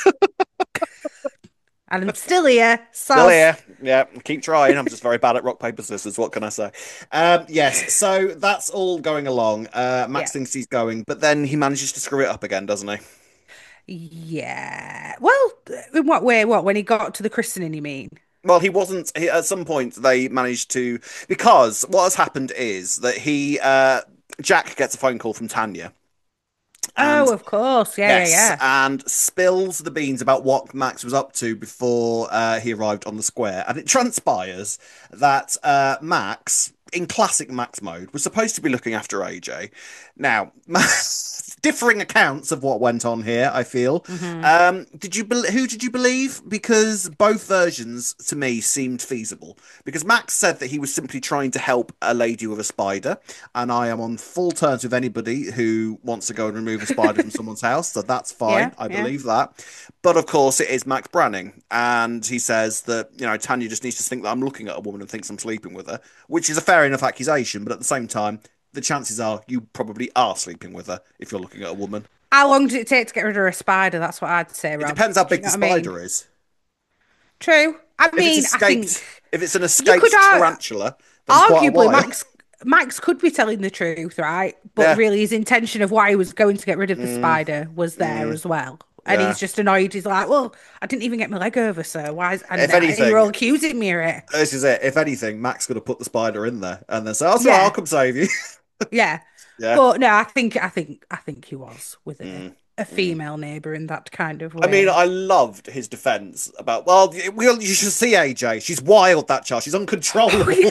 And I'm still here, Still soz. here. Yeah, keep trying. I'm just very bad at rock, paper, scissors. What can I say? Yes, so that's all going along. Max Yeah. thinks he's going, but then he manages to screw it up again, doesn't he? Yeah. Well, in what way? What, when he got to the christening, you mean? Well, he wasn't. At some point, they managed to, because what has happened is that Jack gets a phone call from Tanya, Oh, and of course. Yeah, yeah, yes, yeah. and spills the beans about what Max was up to before he arrived on the square. And it transpires that Max, in classic Max mode, was supposed to be looking after AJ. Now, differing accounts of what went on here, I feel. Hmm. Who did you believe? Because both versions to me seemed feasible. Because Max said that he was simply trying to help a lady with a spider, and I am on full terms with anybody who wants to go and remove a spider from someone's house, so that's Yeah, fine. I yeah. believe that. But of course, it is Max Branning, and he says that, Tanya just needs to think that I'm looking at a woman and thinks I'm sleeping with her, which is a fair enough accusation, but at the same time, the chances are you probably are sleeping with her if you're looking at a woman. How long did it take to get rid of a spider? That's what I'd say, It Rob. depends how Do you big know the what I mean? spider is. True. I If it's mean, I escaped, think if it's an you could escaped tarantula, then it's quite a arguably while. Max could be telling the truth, right? But Yeah. really, his intention of why he was going to get rid of the Mm, spider was there mm, as well. And yeah. he's just annoyed. He's like, "Well, I didn't even get my leg over, sir. Why?" If And you're all anything, accusing me of it. this is it. If anything, Max could have put the spider in there and then say, "That's right, I'll Yeah, come save you." yeah. Yeah. But no, I think he was with Mm, a mm. female neighbour in that kind of I mean, way. I loved his defense about, well, you should see AJ. She's wild, that child. She's Oh yeah. uncontrollable.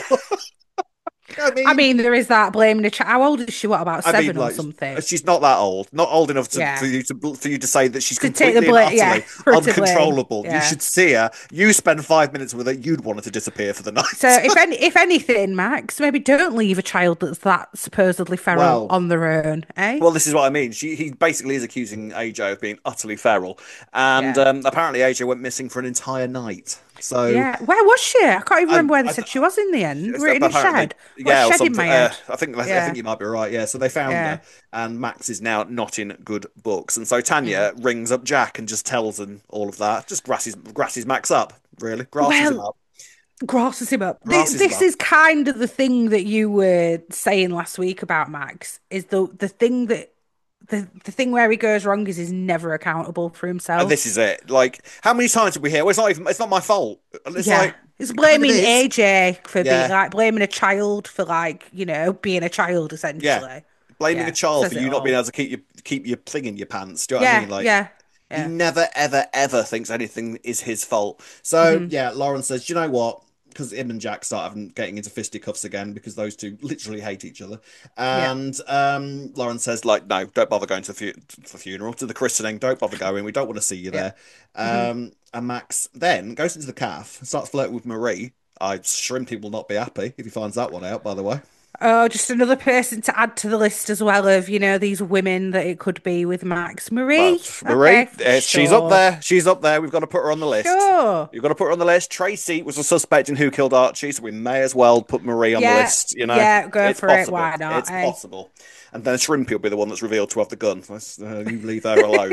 I I mean, mean, there is that blaming a child. How old is she? What, about I mean, 7 or like something? she's not that old, not old enough for Yeah. you to say that she's To take the completely and blame, yeah, utterly for her to blame. uncontrollable. You Yeah. should see her. You spend 5 minutes with her, you'd want her to disappear for the So night. if anything, Max, maybe don't leave a child that's that supposedly feral Well, on their own, eh? well, this is what I mean. He basically is accusing AJ of being utterly feral, and Yeah. apparently AJ went missing for an entire night. So Yeah. Where was she? I can't even I, remember where they I said she was in the end. We're in a apparently, shed. Got a yeah, or shed in something. my head. I think Yeah. you might be right. Yeah, so they found Yeah. her, and Max is now not in good books. And so Mm. Tanya rings up Jack and just tells him all of that. Just grasses Max up, really, grasses him Well, up, grosses him up. grasses him This up. is kind of the thing that you were saying last week about Max, is the thing that the thing where he goes wrong is he's never accountable for And himself. this is it. Like, how many times did we hear? Well, it's not my fault. And it's Yeah. like, It's it kind of blaming is. AJ for being Yeah, like blaming a child for like, being a child yeah. essentially. Blaming a Yeah, child for says it you not being all. able to keep your thing in your pants. Do you know what I Yeah, mean? Like, yeah, he yeah. never, ever, ever thinks anything is his fault. So Hmm. yeah, Lauren says, "Do you know what?" Because him and Jack start getting into fisticuffs again because those two literally hate each other. Yeah. And Lauren says, like, no, don't bother going to the funeral, to the christening. Don't bother going. We don't want to see you Yeah. there. Hmm. And Max then goes into the calf, starts flirting with Marie. I'm sure he will not be happy if he finds that one out, by the way. Oh, just another person to add to the list as well of, these women that it could be with Max. Well, Marie. Marie, Okay, she's up sure. there. She's up there. We've got to put her on the list. Sure. You've got to put her on the list. Tracy was a suspect in Who Killed Archie, so we may as well put Marie on the Yeah. list. Yeah, go It's for it. possible. Why not? It's Eh? possible. And then Shrimpy will be the one that's revealed to have the gun. You leave her alone.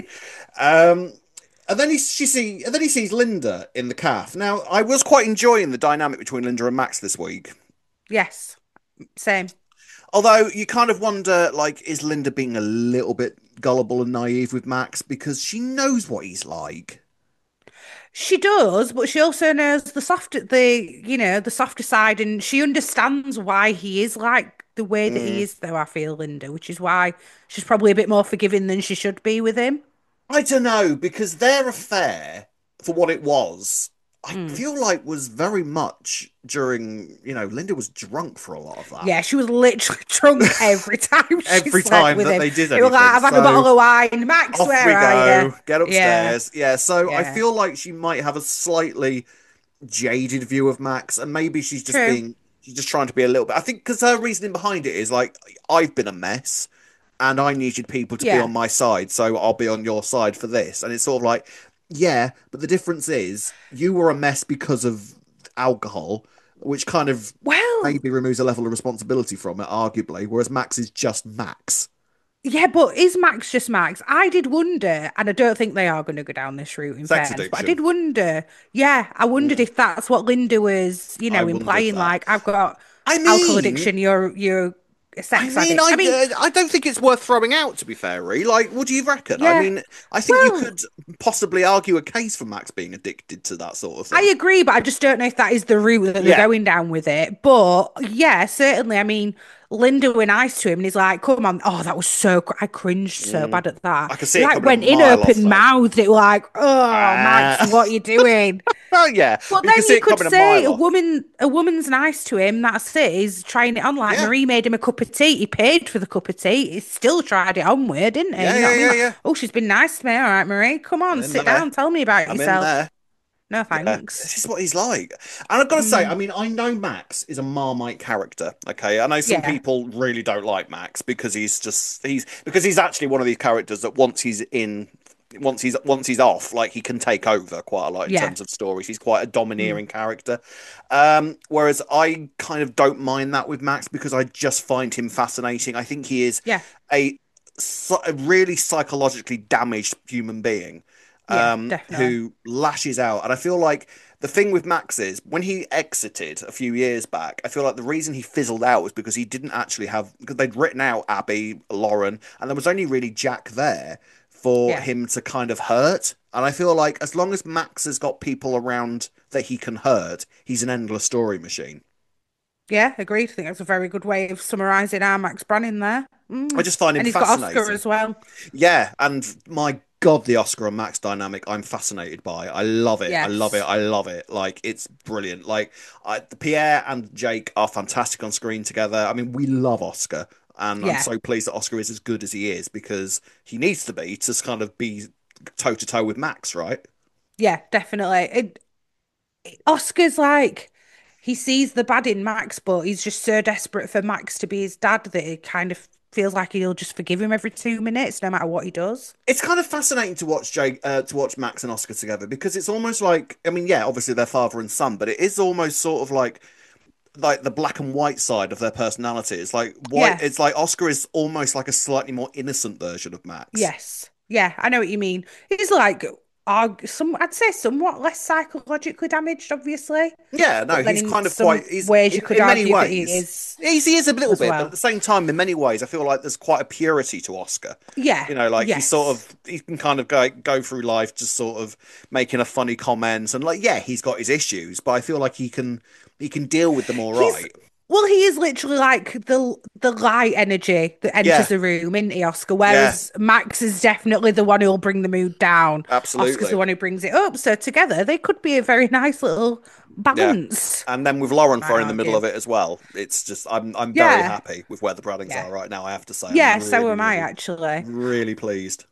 Um, and then he sees Linda in the calf. Now, I was quite enjoying the dynamic between Linda and Max this week. Yes. Same. Although you kind of wonder, like, is Linda being a little bit gullible and naive with Max because she knows what he's like? She does, but she also knows the softer side, and she understands why he is like the way that he Mm. is, though, I feel, Linda, which is why she's probably a bit more forgiving than she should be with him. I don't know, because their affair, for what it was, I Mm. feel like was very much during, Linda was drunk for a lot of that. Yeah, she was literally drunk every time she Every slept time with that him. they did It was like, anything. I've had a So bottle of wine. Max, off where we are you? go, get Yeah, upstairs. Yeah, so I yeah. feel like she might have a slightly jaded view of Max, and maybe True. she's just trying to be a little bit. I think because her reasoning behind it is like, I've been a mess and I needed people to be Yeah. on my side, so I'll be on your side for this. And it's sort of like, yeah, but the difference is you were a mess because of alcohol, which kind of Well, maybe removes a level of responsibility from it, arguably, whereas Max is just Max. yeah, but is Max just Max? I did wonder, and I don't think they are going to go down this route in Sex fairness, but I addiction. did wonder, yeah, I wondered Mm, if that's what Linda was, I wondered implying that. like I've got I alcohol mean, addiction, you're a I sex mean, addict. I mean, I don't think it's worth throwing out, to be fair, Ree. Like, what do you reckon? I yeah. mean, I think you Well, could possibly argue a case for Max being addicted to that sort of I thing. agree, but I just don't know if that is the route that they're Yeah. going down with it. But yeah, certainly. I mean, Linda were nice to him, and he's like, "Come on!" Oh, that was so. I cringed so Mm. bad at that. I can see He it like coming a went in mile off, open though. mouthed. It like, "Oh, Max, Ah. what are you doing?" Oh, yeah. But You can then see you it could coming a say mile off. a woman's nice to him. That's it. He's trying it on. Like Yeah. Marie made him a cup of tea. He paid for the cup of tea. He still tried it on with, didn't he? Yeah, You know yeah, what I mean? yeah, Like, yeah. oh, she's been nice to me. All right, Marie, come I'm on, in sit there. down. Tell me about I'm in yourself. there. No Yeah, this thanks. is what he's like. And I've got to say, I Mm, mean, I know Max is a Marmite character. Okay, I know some yeah, people really don't like Max because he's actually one of these characters that once he's off, like he can take over quite a lot in yeah. terms of stories. He's quite a Mm, domineering character. Whereas I kind of don't mind that with Max because I just find him fascinating. I think he is yeah, a, a really psychologically damaged human being yeah, definitely. who lashes out. And I feel like the thing with Max is when he exited a few years back, I feel like the reason he fizzled out was because he didn't actually have, because they'd written out Abby, Lauren, and there was only really Jack there for Yeah, him to kind of hurt. And I feel like as long as Max has got people around that he can hurt, he's an endless story machine. yeah, agreed. I think that's a very good way of summarising our Max Branning there. I just find him And he's got Oscar fascinating. as well. Yeah, and my God, the Oscar and Max dynamic, I'm fascinated by. I love it. I love it. Yes. I love it. Like, it's brilliant. Like, Pierre and Jake are fantastic on screen together. I mean, we love Oscar, and I'm Yeah, so pleased that Oscar is as good as he is because he needs to be to kind of be toe to toe with Max, right? yeah, definitely. Oscar's like he sees the bad in Max, but he's just so desperate for Max to be his dad that he kind of feels like he'll just forgive him every 2 minutes, no matter what he does. It's kind of fascinating to watch to watch Max and Oscar together because it's almost like, I mean, yeah, obviously they're father and son, but it is almost sort of like the black and white side of their personality. It's like white. Yeah. It's like Oscar is almost like a slightly more innocent version of Max. Yes. Yeah, I know what you mean. He's like I'd say somewhat less psychologically damaged, obviously. Yeah, no, But then he's in kind of some quite. He's ways you could in many argue that he ways. is He is a little as bit, but at well. the same time, in many ways, I feel like there's quite a purity to Oscar. Yeah. You know, like he's sort Yes. of he can kind of go through life just sort of making a funny comment and like yeah, he's got his issues, but I feel like he can deal with them all He's right. Well, he is literally like the light energy that enters Yeah, the room, isn't he, Oscar? yeah, Whereas Max is definitely the one who'll bring the mood down. Oscar's the absolutely. one who brings it up. So together they could be a very nice little Yeah. balance, And then with Lauren might thrown in the middle argue. of it as well, it's just I'm very Yeah, happy with where the Braddings yeah, are right now. I have to say, I'm yeah. So really, am I really, actually. really pleased.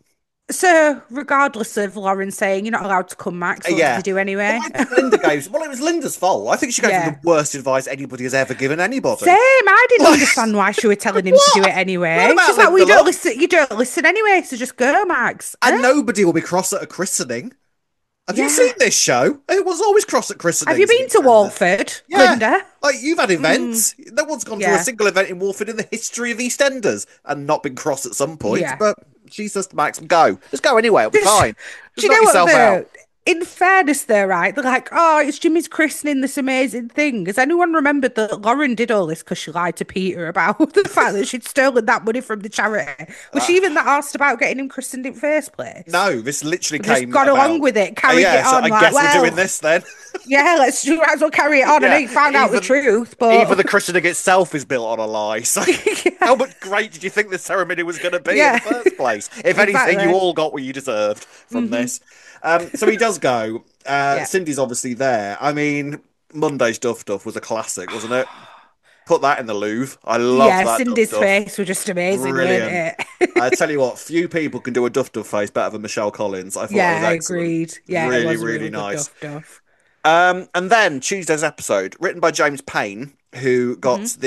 So regardless of Lauren saying you're not allowed to come, Max, what did Yeah. you do Well, anyway? I think Linda gave. Well, it was Linda's fault. I think she gave him the Yeah. worst advice anybody has ever given Same. anybody. I didn't Like, understand why she were telling him to do what? it What anyway. about She's like, "Well, Linda you don't Love? listen. You don't listen anyway, so just go, Max." And nobody will be cross at a christening. Have you seen Yeah. this show? It was always cross at Have you christenings in been to EastEnders. Walford, Yeah. Glinda? Like you've had Mm, events. No one's gone to a yeah, single event in Walford in the history of EastEnders and not been cross at some point. yeah. But Jesus, Max, go. Just go anyway. It'll be Just, fine. do Just you knock know what yourself out. though? In fairness, though, right? They're like, "Oh, it's Jimmy's christening, this amazing thing." Has anyone remembered that Lauren did all this because she lied to Peter about the fact that she'd stolen that money from the charity? Was she Uh, even that asked about getting him christened in first place? no, this literally Or just came got along about. with it, carried Yeah, it so on, I like, guess we're doing well, this then. yeah, let's you might as well carry it on. I know Yeah, you found out the even truth, even but the christening itself is built on a lie. So how yeah, much great did you think this ceremony was going to be in the yeah, first place? If anything, you exactly. all got what you deserved from Hmm. this. So he does go. Yeah. Cindy's obviously there. I mean, Monday's Duff Duff was a classic, wasn't it? Put that in the Louvre. I loved Yeah, that Duff Cindy's Duff. face was just amazing, weren't Brilliant. I it? tell you what, few people can do a Duff Duff face better than Michelle Collins. I thought it was Yeah, I excellent. agreed. Yeah, it Really, was a really really good nice. duff. And then Tuesday's episode, written by James Payne, who got Hmm.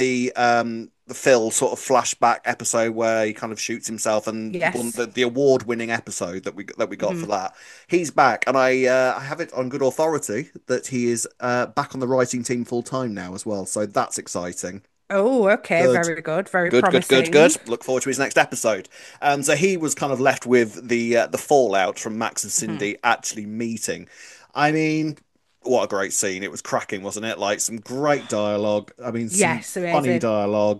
the Phil sort of flashback episode where he kind of shoots himself, and won Yes. the award-winning episode that we got for Hmm. that. He's back, and I have it on good authority that he is back on the writing team full time now as well. So that's exciting. Oh, okay, Good. very good, very Good, good, good, good. promising. Look forward to his next episode. So he was kind of left with the fallout from Max and Hmm. Cindy actually meeting. I mean, what a great scene! It was cracking, wasn't it? Like some great dialogue. I mean, some Yes, funny amazing. dialogue.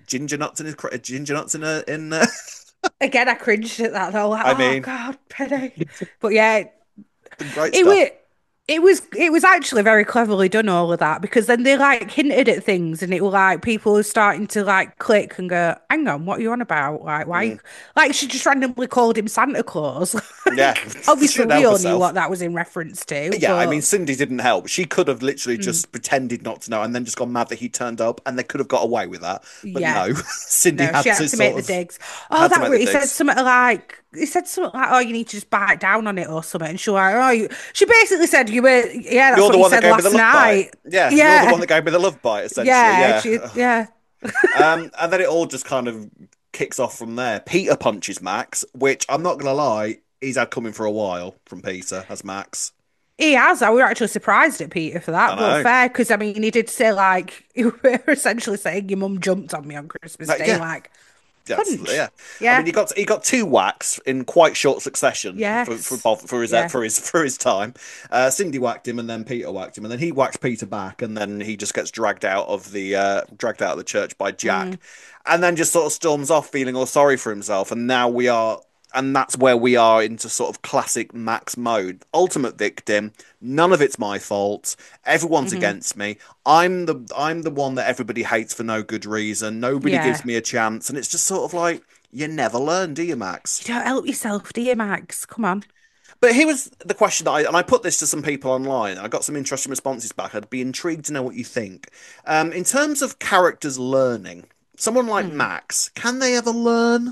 ginger nuts in his ginger nuts in. Again, I cringed at that though. Like, I oh mean, God, Penny. But yeah, some great it stuff. was it was actually very cleverly done, all of that, because then they like hinted at things and it was like people were starting to like click and go, hang on, what are you on about? Like why Mm, like she just randomly called him Santa Claus. yeah, Like she obviously didn't we help all knew herself. what that was in reference to, Yeah, I mean, but Cindy didn't help. She could have literally mm, just pretended not to know and then just gone mad that he turned up, and they could have got away with that. But yeah. no, Cindy No, she had had to to make sort the of digs. Oh, had to that make the he said digs. something like oh, you need to just bite down on it or something. And she was like, oh, she basically said you were, yeah, that's You're what the you one that said gave me the last love bite. night. Yeah, you're the one Yeah, that gave me the love bite, essentially. yeah, Yeah. yeah. And then it all just kind of kicks off from there. Peter punches Max, which I'm not gonna lie, he's had coming for a while from Peter as Max. He has. I were actually surprised at Peter for I that, but know. fair because I mean he did say like you were essentially saying your mum jumped on me on Christmas Day, Yeah, like that's punch. yeah. I mean, Yeah. he got two whacks in quite short succession Yes. for his Yeah. for his time. Cindy whacked him, and then Peter whacked him, and then he whacks Peter back, and then he just gets dragged out of the church by Mm. Jack, and then just sort of storms off, feeling all sorry for himself. And now we are, and that's where we are into sort of classic Max mode. Ultimate victim. None of it's my fault. Everyone's Hmm. against me. I'm the one that everybody hates for no good reason. Nobody gives Yeah. me a chance, and it's just sort of like you never learn, do you, Max? You don't help yourself, do you, Max? Come on. But here was the question that I put this to some people online. I got some interesting responses back. I'd be intrigued to know what you think. In terms of characters learning, someone like Mm. Max, can they ever learn?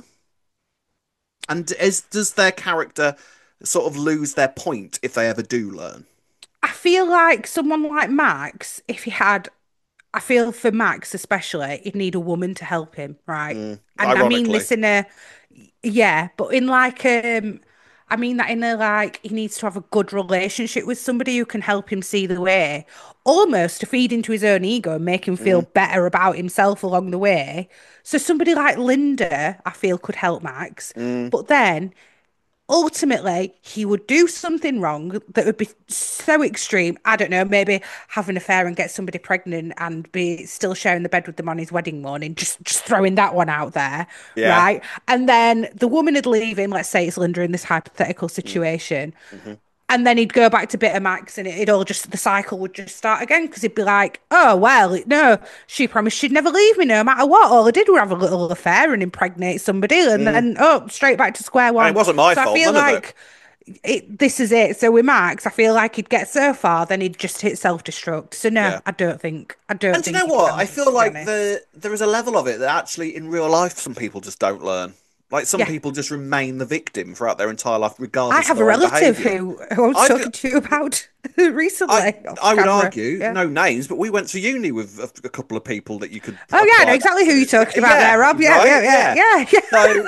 And does their character sort of lose their point if they ever do learn? I feel like someone like Max, if he had, I feel for Max especially, he'd need a woman to help him, right? And I mean Ironically. this in a, yeah, but in like, I mean that in a like, he needs to have a good relationship with somebody who can help him see the way, almost to feed into his own ego and make him feel Mm, better about himself along the way. So somebody like Linda, I feel could help Max, mm, but then ultimately he would do something wrong that would be so extreme. I don't know, maybe have an affair and get somebody pregnant and be still sharing the bed with them on his wedding morning. Just throwing that one out there, yeah. right? And then the woman would leave him. Let's say it's Linda in this hypothetical Mm, situation. mhm. And then he'd go back to Bitter Max and it'd all just, the cycle would just start again because he'd be like, oh, well, no, she promised she'd never leave me no matter what. All I did was have a little affair and impregnate somebody and Mm. then, oh, straight back to square And it one. wasn't my So I fault, feel none of it. like this is it. So with Max, I feel like he'd get so far, then he'd just hit self-destruct. So no, Yeah. I don't And do you know think he what? can, I feel to be like honest. there is a level of it that actually in real life some people just don't learn. Like some Yeah. people just remain the victim throughout their entire life, I regardless of have a their own relative behaviour. who I was I'd, talking to you about I, recently off I would camera. argue, Yeah. no names, but we went to uni with a couple of people that you could Oh yeah, I know apply that exactly who you're to. talking about there, Yeah, Rob. Yeah, right, yeah, yeah, yeah. yeah, yeah. So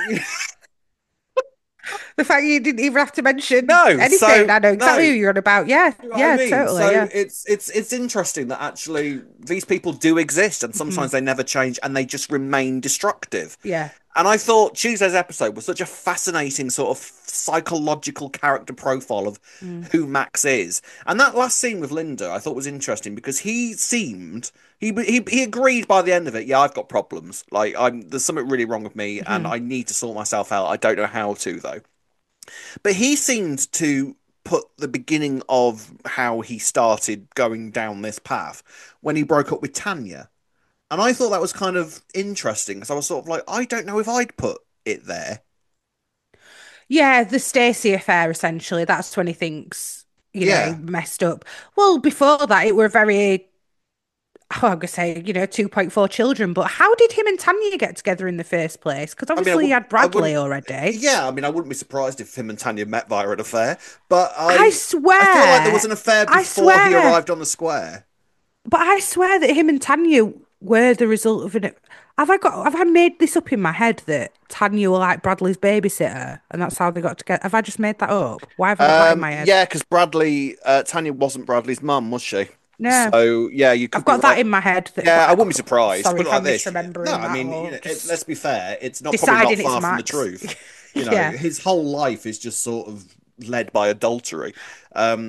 The fact you didn't even have to mention no, anything. so I know exactly no. who you're on about. Yeah, You know what I yeah, mean? totally. So Yeah. it's interesting that actually these people do exist, and Mhm. sometimes they never change, and they just remain destructive. Yeah. And I thought Tuesday's episode was such a fascinating sort of psychological character profile of Mm. who Max is. And that last scene with Linda, I thought was interesting because he seemed he agreed by the end of it. Yeah, I've got problems. Like there's something really wrong with me, and Mhm. I need to sort myself out. I don't know how to though. But he seemed to put the beginning of how he started going down this path when he broke up with Tanya. And I thought that was kind of interesting because I was sort of like, I don't know if I'd put it there. Yeah, the Stacey affair, essentially. That's when he thinks, he Yeah. messed up. Well, before that, it were very, oh, I'm gonna say, 2.4 children. But how did him and Tanya get together in the first place? Because I mean, obviously he had I Bradley wouldn't, already. yeah, I mean, I wouldn't be surprised if him and Tanya met via an affair, but I I feel like there was swear, an affair I before he swear, arrived on the square. but I swear that him and Tanya were the result of an. Have I made this up in my head that Tanya were like Bradley's babysitter and that's how they got together? Have I just made that up? Why have I got that in my head? Yeah, because Tanya wasn't Bradley's mum, was she? No, So yeah, you I've could be got that right. in my head. Yeah, I wouldn't be surprised. Sorry Put it if like I'm this. No, misremembering I that mean, or let's just be fair. It's not probably not deciding it's far from the Max. truth. You know, Yeah. his whole life is just sort of led by adultery. Um,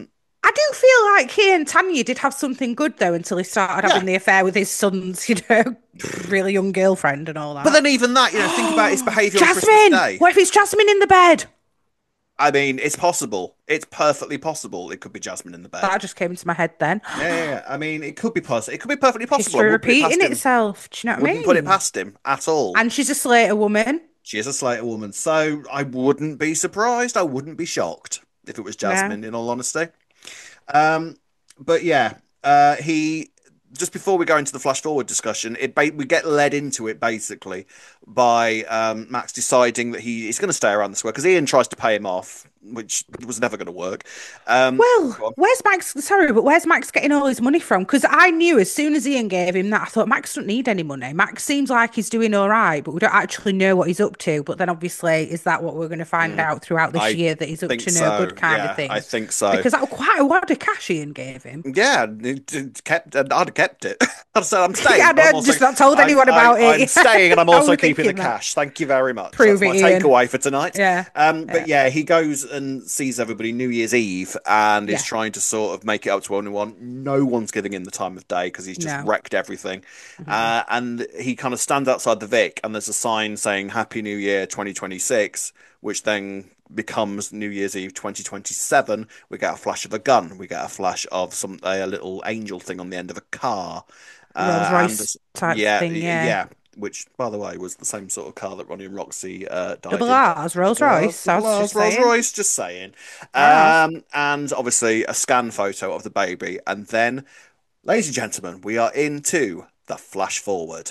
I do feel like he and Tanya did have something good though until he started Yeah. having the affair with his son's, really young girlfriend and all But that. then even that, think about his behaviour on Christmas Jasmine! Day. What if it's Jasmine in the bed? I mean, it's possible. It's perfectly possible. It could be Jasmine in the bed. That just came into my head then. Yeah. I mean, it could be possible. It could be perfectly possible. I History wouldn't put it past repeating him. itself. Do you know what I Wouldn't put it mean? past him at all. And she's a Slater woman. She is a Slater woman, so I wouldn't be surprised. I wouldn't be shocked if it was Yeah. Jasmine, in all honesty. Um, but yeah, he just before we go into the flash forward discussion, we get led into it basically by Max deciding that he's going to stay around the square because Ian tries to pay him off, which was never going to work. Well, Go on. where's Max? Sorry, but where's Max getting all his money from? Because I knew as soon as Ian gave him that, I thought Max doesn't need any money. Max seems like he's doing all right, but we don't actually know what he's up to. But then obviously, is that what we're going to find out throughout this I year that he's up think to no so. good kind Yeah, of thing? I think so. Because that was quite a lot of cash Ian gave him. Yeah, I'd have kept it. I'd said I'm staying. Yeah, but I'm no, also- just not told anyone about it. I'm staying, and I'm I also was keeping the thinking that. cash. Thank you very much. Prove That's it, my Ian. takeaway for tonight. Yeah. But yeah, he goes and sees everybody New Year's Eve, and is Yeah. trying to sort of make it up to everyone. No one's giving him the time of day because he's just No. wrecked everything. And he kind of stands outside the Vic, and there's a sign saying "Happy New Year 2026," which then becomes New Year's Eve 2027. We get a flash of a gun. We get a flash of a little angel thing on the end of a car. Rolls Royce type yeah, thing, yeah. which, by the way, was the same sort of car that Ronnie and Roxy died Double in. R's, Rolls Royce. I was just Rolls saying. Royce, just saying. Yeah. And obviously a scan photo of the baby. And then, ladies and gentlemen, we are into the flash forward.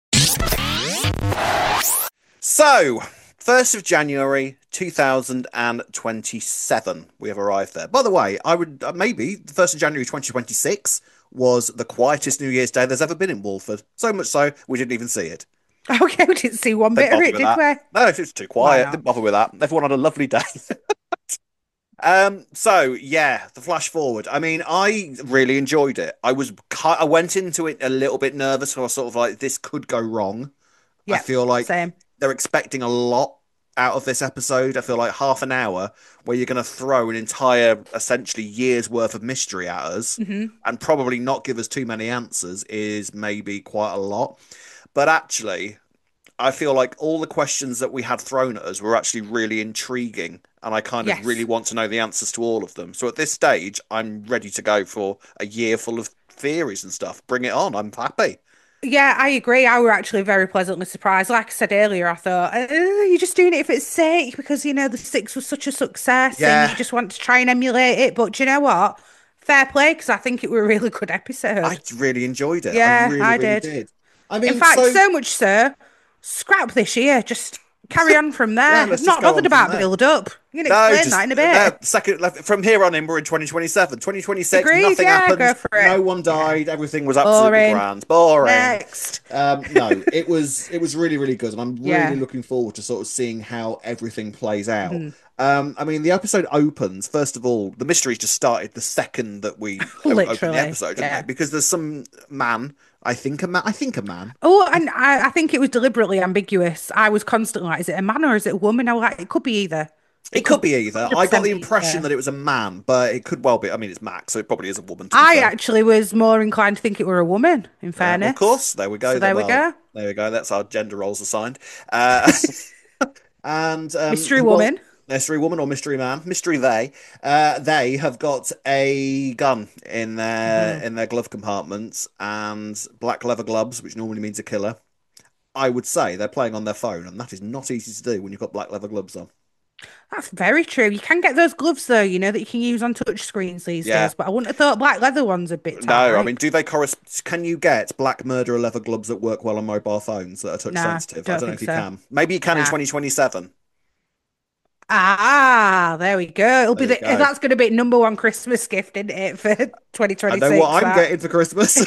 So, 1st of January 2027, we have arrived there. By the way, I would maybe the 1st of January 2026 was the quietest New Year's Day there's ever been in Walford. So much so, we didn't even see it. Okay, we didn't see one bit Didn't of bother it, with did that. we? No, it was too Why quiet. not? Didn't bother with that. Everyone had a lovely day. So yeah, the flash forward. I mean, I really enjoyed it. I went into it a little bit nervous. I was sort of like, this could go wrong. I Yeah, feel like same. they're expecting a lot out of this episode. I feel like half an hour where you're going to throw an entire, essentially year's worth of mystery at us and probably not give us too many answers is maybe quite a lot. But actually, I feel like all the questions that we had thrown at us were actually really intriguing, and I kind of Yes. really want to know the answers to all of them. So at this stage, I'm ready to go for a year full of theories and stuff. Bring it on. I'm happy. Yeah, I agree. I were actually very pleasantly surprised. Like I said earlier, I thought, you're just doing it for its sake because, the six was such a success and Yeah. you just want to try and emulate it. But do you know what? Fair play, because I think it was a really good episode. I really enjoyed it. Yeah, I really, I really did. did. I In mean, fact, so much so, scrap this year. Just carry on from there. let's just Not go on bothered from about there. build up. You can No, explain just that in a bit. second from here on in, we're in 2027. 2026, Agreed, nothing yeah, happened. go for it. No one died. Everything was absolutely Boring. grand. Boring. Next. No, it was really, really good, and I'm really Yeah. looking forward to sort of seeing how everything plays out. Mm-hmm. I mean, the episode opens, first of all, the mystery's just started the second that we opened Literally, the episode, didn't yeah. it? Because there's some man, I think a man. Oh, and I think it was deliberately ambiguous. I was constantly like, is it a man or is it a woman? I was like, it could be either. It could be either. I got the 100% impression either. that it was a man, but it could well be. I mean, it's Max, so it probably is a woman. To be I fair. actually was more inclined to think it were a woman, in fairness. Of course, there we go. So there we go. There we go. That's our gender roles assigned. And Mystery well, woman. mystery woman or mystery man, mystery they have got a gun in their glove compartments and black leather gloves, which normally means a killer. I would say they're playing on their phone, and that is not easy to do when you've got black leather gloves on. That's very true. You can get those gloves though, that you can use on touch screens these Yeah. days. But I wouldn't have thought black leather ones a bit No, tight. I mean, do they correspond? Can you get black murderer leather gloves that work well on mobile phones that are touch Nah, sensitive? I don't don't know if think you so. can. Maybe you can in Nah. 2027. There we go. It'll be There you go. that's going to be number one Christmas gift, isn't it, for I 2026? know what I'm that. getting for Christmas.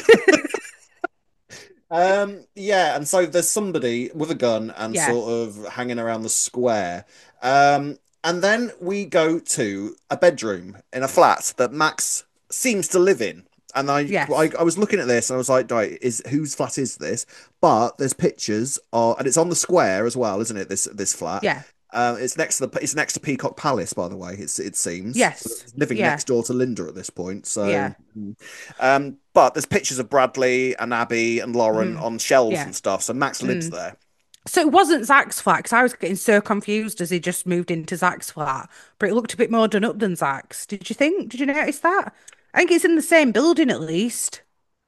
Yeah, and so there's somebody with a gun and Yeah. sort of hanging around the square. And then we go to a bedroom in a flat that Max seems to live in. And Yes. I was looking at this and I was like, right, whose flat is this? But there's pictures of, and it's on the square as well, isn't it? This flat. Yeah. It's next to Peacock Palace, by the way. It seems so Yes. he's living Yeah. next door to Linda at this point. So, Yeah. but there's pictures of Bradley and Abby and Lauren Mhm. on shelves Yeah. and stuff. So Max lives Mm. there. So it wasn't Zach's flat because I was getting so confused as he just moved into Zach's flat, but it looked a bit more done up than Zach's. Did you think? Did you notice that? I think it's in the same building at least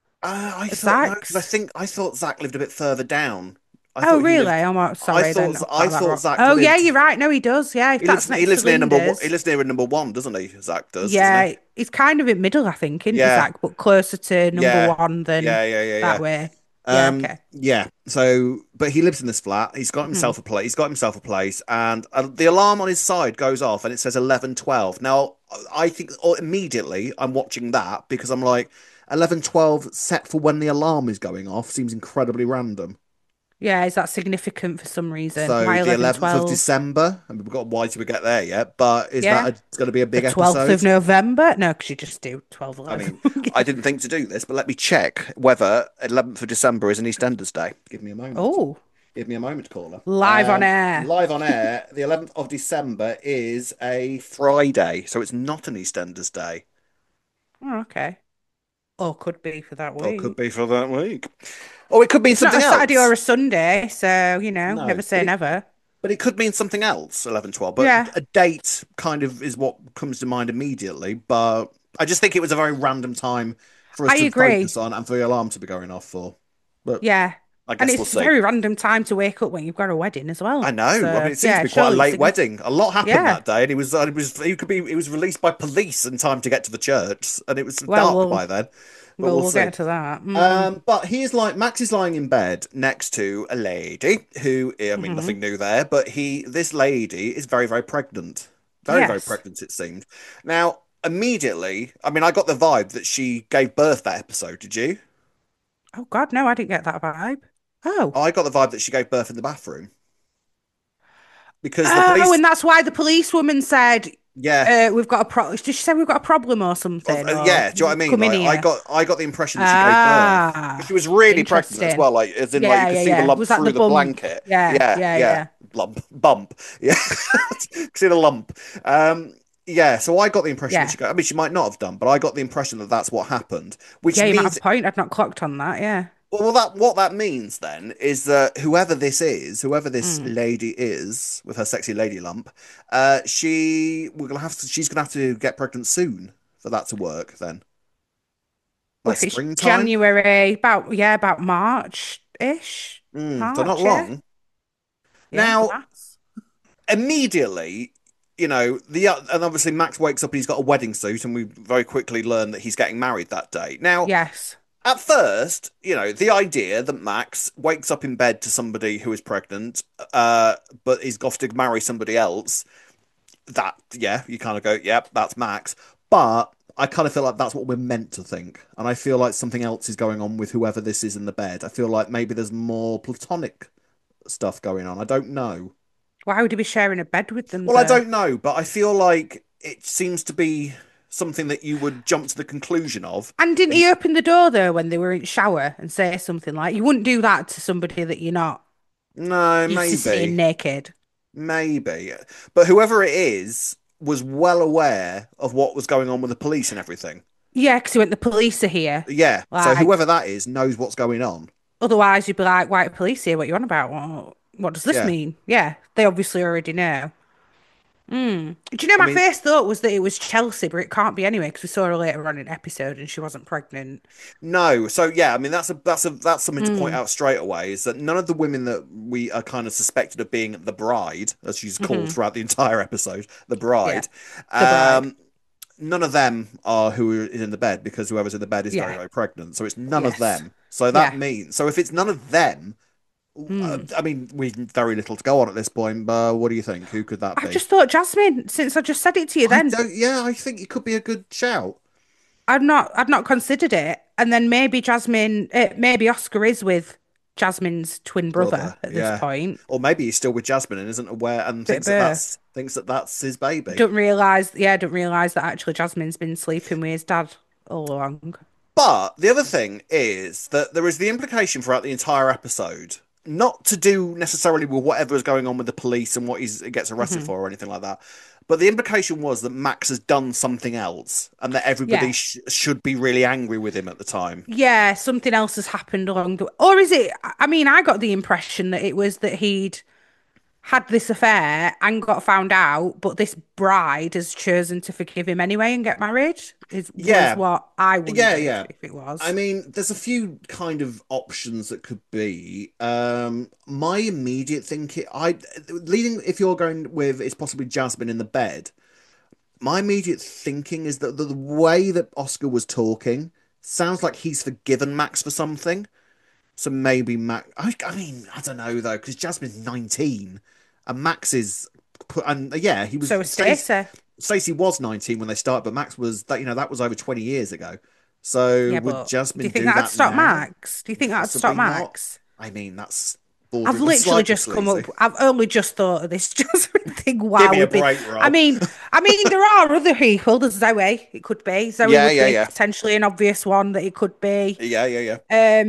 I as thought no, because Zach's. I thought Zach lived a bit further down. I Oh, thought he really? lived. I'm not sorry then. I I got that thought wrong. Zach Oh, yeah, lived. you're right. No, he does. Yeah, if that's He next to lives near number one. He Linda's. lives near number one, doesn't he? Zach does, doesn't he? Yeah, he's kind of in middle, I think, isn't he, Yeah, Zach? But closer to number yeah, one than that yeah. way. Yeah, okay. Yeah. So, but he lives in this flat. He's got Hmm. himself a place. He's got himself a place, and the alarm on his side goes off, and it says 11:12. Now, I think immediately I'm watching that because I'm like, 11:12 set for when the alarm is going off seems incredibly random. Yeah, is that significant for some reason? So Why the 11, 11th of 12? December, and we've got why did we get there yet? But is Yeah. that going to be a The big 12th of episode? November? No, because you just do 12, I 11. mean, I didn't think to do this, but let me check whether 11th of December is an EastEnders Day. Give me a moment. Oh, Give me a moment, caller. live on air. Live on air, the 11th of December is a Friday, so it's not an EastEnders Day. Oh, okay. Or could be for that Or could week. be for that week. Or it could mean It's not a something Saturday or else. a Sunday, so, No, never say never. but it could mean something else, 11/12. But Yeah, a date kind of is what comes to mind immediately. But I just think it was a very random time for us I to agree. focus on and for the alarm to be going off for. But Yeah. I And guess we'll it's a see. very random time to wake up when you've got a wedding as I well. know. I mean, So, it seems to yeah, be quite a surely late significant. wedding. A lot happened Yeah. that day, and he was released by police in time to get to the church, and it was Well, dark by then. But we'll we'll see. get to that. Mm. But he's like Max is lying in bed next to a lady who, I mean, Hmm. nothing new there, but this lady is very, very pregnant, very, very Yes. pregnant. It seemed. Now, immediately, I mean, I got the vibe that she gave birth that episode. Did you? Oh God, no, I didn't get that vibe. Oh. I got the vibe that she gave birth in the bathroom because the Oh, police, and that's why the policewoman said, yeah. we've got a problem. Did she say we've got a problem or something? Or Yeah, do you know what I mean? come in Like here? I got the impression that she gave birth because she Ah, was really pregnant as interesting. well. Like as in like you Yeah, could yeah, see the yeah. lump Was that the through the bump? blanket. Yeah, yeah, Yeah, yeah. bump. Yeah, see the lump. Yeah. So I got the impression that Yeah. she got. I mean, she might not have done, but I got the impression that that's what happened. Which Yeah, you might have means a point. I've not clocked on that. Yeah. well, that what that means then is that whoever this Mm. lady is with her sexy lady lump, she's gonna have to get pregnant soon for that to work. Then Well, like if it's springtime. January, about March-ish. So not March, yeah. long. Yeah, Now, maths. immediately, and obviously Max wakes up and he's got a wedding suit, and we very quickly learn that he's getting married that day. Now, Yes. at first, the idea that Max wakes up in bed to somebody who is pregnant, but is got to marry somebody else, yeah, you kind of go, yep, that's Max. But I kind of feel like that's what we're meant to think. And I feel like something else is going on with whoever this is in the bed. I feel like maybe there's more platonic stuff going on. I don't know. Why would he be sharing a bed with them, Well, I though? don't know, but I feel like it seems to be something that you would jump to the conclusion of. And didn't he open the door though when they were in shower and say something like, "You wouldn't do that to somebody that you're not No, used to seeing maybe, naked." maybe. But whoever it is was well aware of what was going on with the police and everything. Yeah, because he went, "The police are here." Yeah, so Like, whoever that is knows what's going on. otherwise you'd be like, "Why are police here? What you on about? What does this Yeah. mean?" Yeah, they obviously already know. Do you know I my mean, first thought was that it was Chelsea, but it can't be anyway because we saw her later on in the episode and she wasn't pregnant. no. So yeah, I mean that's something to point Mm. out straight away is that none of the women that we are kind of suspected of being the bride, as she's called Hmm. throughout the entire episode, the Yeah, bride, the bride. um, none of them are who is in the bed because whoever's in the bed is very, Yeah. very pregnant. So it's none of Yes. them. So that Yeah. means if it's none of them, Hmm. I mean we've very little to go on at this point. But what do you think? Who could that I've be? just thought Jasmine since I just said it to you. I Then don't. Yeah, I think it could be a good shout. I'd not considered it, and then maybe maybe Oscar is with Jasmine's twin brother Brother, at this yeah. point. Or maybe he's still with Jasmine and isn't aware and Bit of both. thinks that that's his baby. Don't realize that actually Jasmine's been sleeping with his dad all along. But the other thing is that there is the implication throughout the entire episode, not to do necessarily with whatever is going on with the police and what he gets arrested Hmm. for or anything like that. But the implication was that Max has done something else and that everybody Yeah. should be really angry with him at the time. Yeah, something else has happened along the way. Or is it, I mean, I got the impression that it was that he'd had this affair and got found out, but this bride has chosen to forgive him anyway and get married, was Yeah, what I yeah, wondered yeah. if it I was. mean, there's a few kind of options that could be. My immediate thinking, leading if you're going with it's possibly Jasmine in the bed. My immediate thinking is that the way that Oscar was talking sounds like he's forgiven Max for something. So maybe Max. I mean, I don't know though, because Jasmine's 19 and Max is put. And yeah, he was. So is Stacey. Stacey was 19 when they started, but Max was that. That was over 20 years ago. So Yeah, would but do Jasmine you think do that'd that stop now? Max? Do you think that'd stop Possibly not. Max? I mean, that's I've bordering on literally slightly just come sleazy. up. I've only just thought of this Jasmine thing Give while me a we've been. break, I Rob. mean, I mean, there are other people. There's Zoe. It could be Zoe Yeah, would yeah, be yeah, potentially an obvious one that it could be. yeah, yeah, yeah.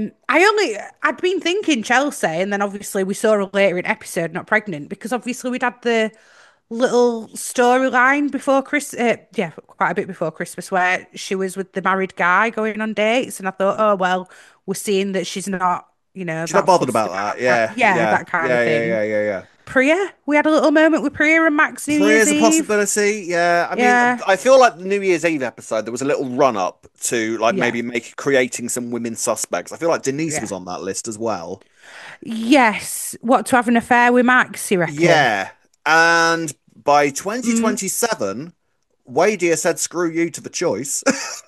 I'd been thinking Chelsea, and then obviously we saw her later in episode not pregnant because obviously we'd had the little storyline before yeah, quite a bit before Christmas, where she was with the married guy going on dates, and I thought, oh well, we're seeing that she's not, She's not that bothered fussed about about that. Yeah, yeah, yeah, that kind of yeah, yeah, thing. yeah, yeah, yeah. Priya, we had a little moment with Priya and Max New Three Year's is a Eve. possibility. Yeah, I mean, Yeah, I feel like the New Year's Eve episode there was a little run up to like yeah, maybe make creating some women suspects. I feel like Denise was yeah. on that list as well. Yes, what to have an affair with Max, you reckon? Yeah, and by Mm. 2027, Wadia said "screw you" to the choice,